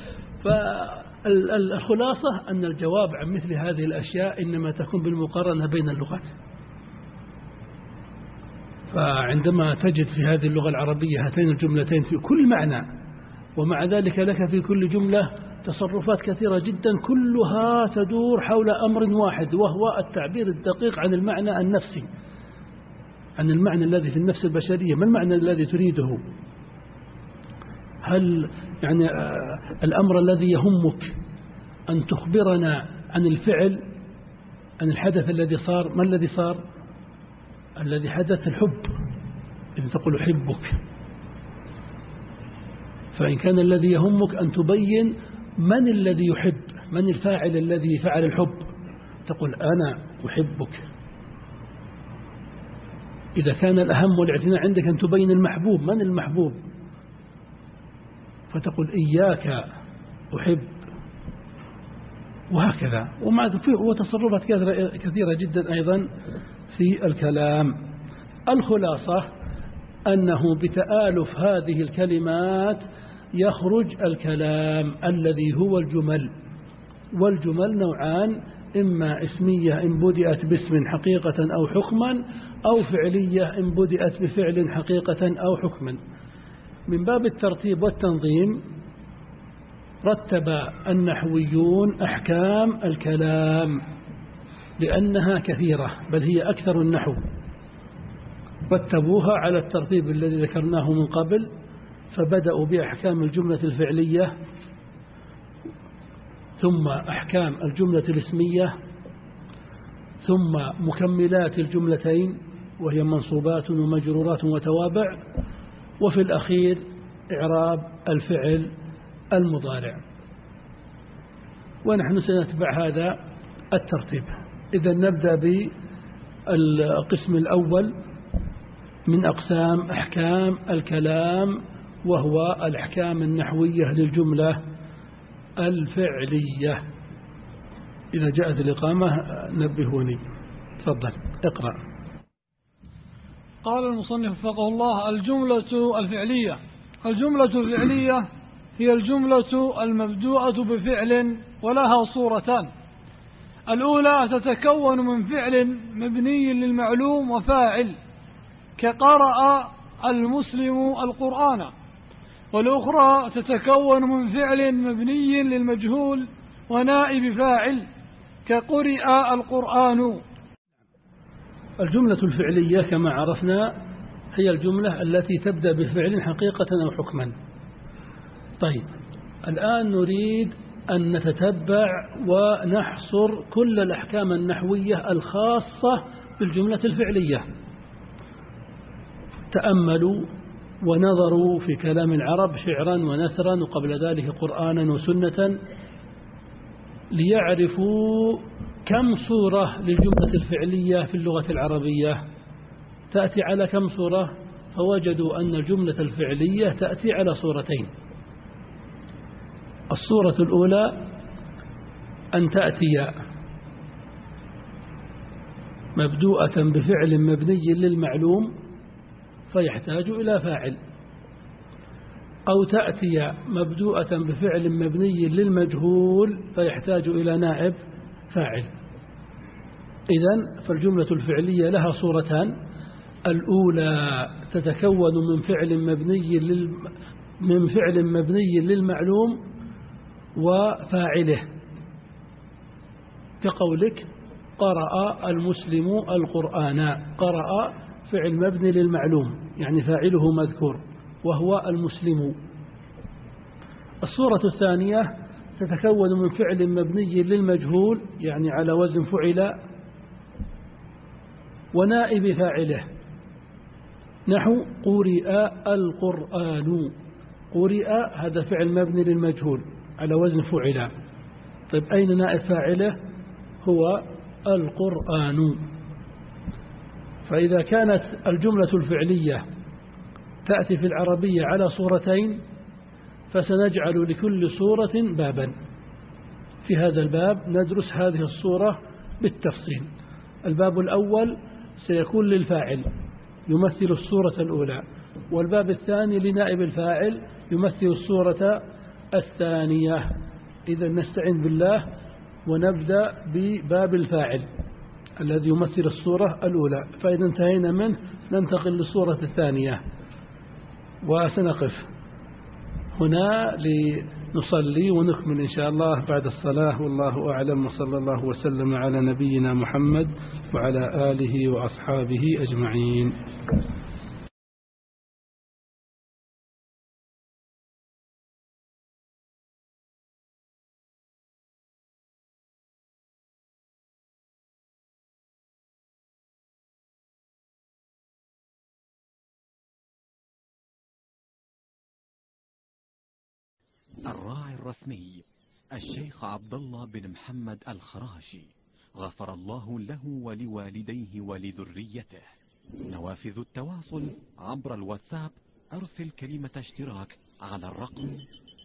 فالخلاصة أن الجواب عن مثل هذه الأشياء إنما تكون بالمقارنة بين اللغات. فعندما تجد في هذه اللغة العربية هاتين الجملتين في كل معنى، ومع ذلك لك في كل جملة تصرفات كثيرة جدا كلها تدور حول أمر واحد، وهو التعبير الدقيق عن المعنى النفسي، عن المعنى الذي في النفس البشرية. ما المعنى الذي تريده؟ هل يعني الأمر الذي يهمك أن تخبرنا عن الفعل، عن الحدث الذي صار؟ ما الذي صار؟ الذي حدث الحب، إذن تقول أحبك. فإن كان الذي يهمك أن تبين من الذي يحب، من الفاعل الذي فعل الحب، تقول أنا أحبك. إذا كان الأهم والاعتناء عندك أن تبين المحبوب، من المحبوب، فتقول إياك أحب، وهكذا. وتصرفات كثيرة جدا أيضا في الكلام. الخلاصة أنه بتآلف هذه الكلمات يخرج الكلام الذي هو الجمل. والجمل نوعان، إما اسمية إن بدأت باسم حقيقة أو حكما، أو فعلية إن بدأت بفعل حقيقة أو حكما. من باب الترتيب والتنظيم رتب النحويون أحكام الكلام لأنها كثيرة، بل هي أكثر النحو، رتبوها على الترتيب الذي ذكرناه من قبل. فبدأوا بأحكام الجملة الفعلية، ثم أحكام الجملة الاسمية، ثم مكملات الجملتين وهي منصوبات ومجرورات وتوابع، وفي الأخير إعراب الفعل المضارع. ونحن سنتبع هذا الترتيب. إذا نبدأ بالقسم الأول من أقسام أحكام الكلام، وهو الأحكام النحوية للجملة الفعلية. إذا جاءت الإقامة نبهوني. تفضل اقرأ. قال المصنف وفقه الله: الجملة الفعلية. الجملة الفعلية هي الجملة المبدوءة بفعل ولها صورتان. الأولى تتكون من فعل مبني للمعلوم وفاعل، كقرأ المسلم القرآن. والأخرى تتكون من فعل مبني للمجهول ونائب فاعل، كقرئ القرآن. الجملة الفعلية كما عرفنا هي الجملة التي تبدأ بفعل حقيقة أو حكما. طيب، الآن نريد أن نتتبع ونحصر كل الأحكام النحوية الخاصة بالجملة الفعلية. تأملوا ونظروا في كلام العرب شعرا ونثرا وقبل ذلك قرآنا وسنة ليعرفوا كم صورة للجملة الفعلية في اللغة العربية تأتي على كم صورة، فوجدوا أن الجملة الفعلية تأتي على صورتين. الصورة الأولى أن تأتي مبدوءة بفعل مبني للمعلوم فيحتاج إلى فاعل، أو تأتي مبدوءة بفعل مبني للمجهول فيحتاج إلى نائب فاعل. إذن فالجملة الفعلية لها صورتان: الأولى تتكون من فعل مبني للمعلوم وفاعله، كقولك قرأ المسلم القرآن. قرأ فعل مبني للمعلوم يعني فاعله مذكور وهو المسلم. الصورة الثانية تتكون من فعل مبني للمجهول يعني على وزن فعل ونائب فاعله، نحو قرئ القرآن. قرئ هذا فعل مبني للمجهول على وزن فعل. طيب أين نائب فاعله؟ هو القرآن. فإذا كانت الجملة الفعلية تأتي في العربية على صورتين فسنجعل لكل صورة بابا. في هذا الباب ندرس هذه الصورة بالتفصيل. الباب الأول سيكون للفاعل يمثل الصورة الأولى، والباب الثاني لنائب الفاعل يمثل الصورة الثانية. إذا نستعين بالله ونبدأ بباب الفاعل الذي يمثل الصورة الأولى، فإذا انتهينا منه ننتقل للصورة الثانية. وسنقف هنا لنصلي ونكمل إن شاء الله بعد الصلاة، والله أعلم، وصلى الله وسلم على نبينا محمد وعلى آله وأصحابه أجمعين. الراعي الرسمي الشيخ عبد الله بن محمد الخراشي، غفر الله له ولوالديه ولذريته. نوافذ التواصل عبر الواتساب: أرسل كلمة اشتراك على الرقم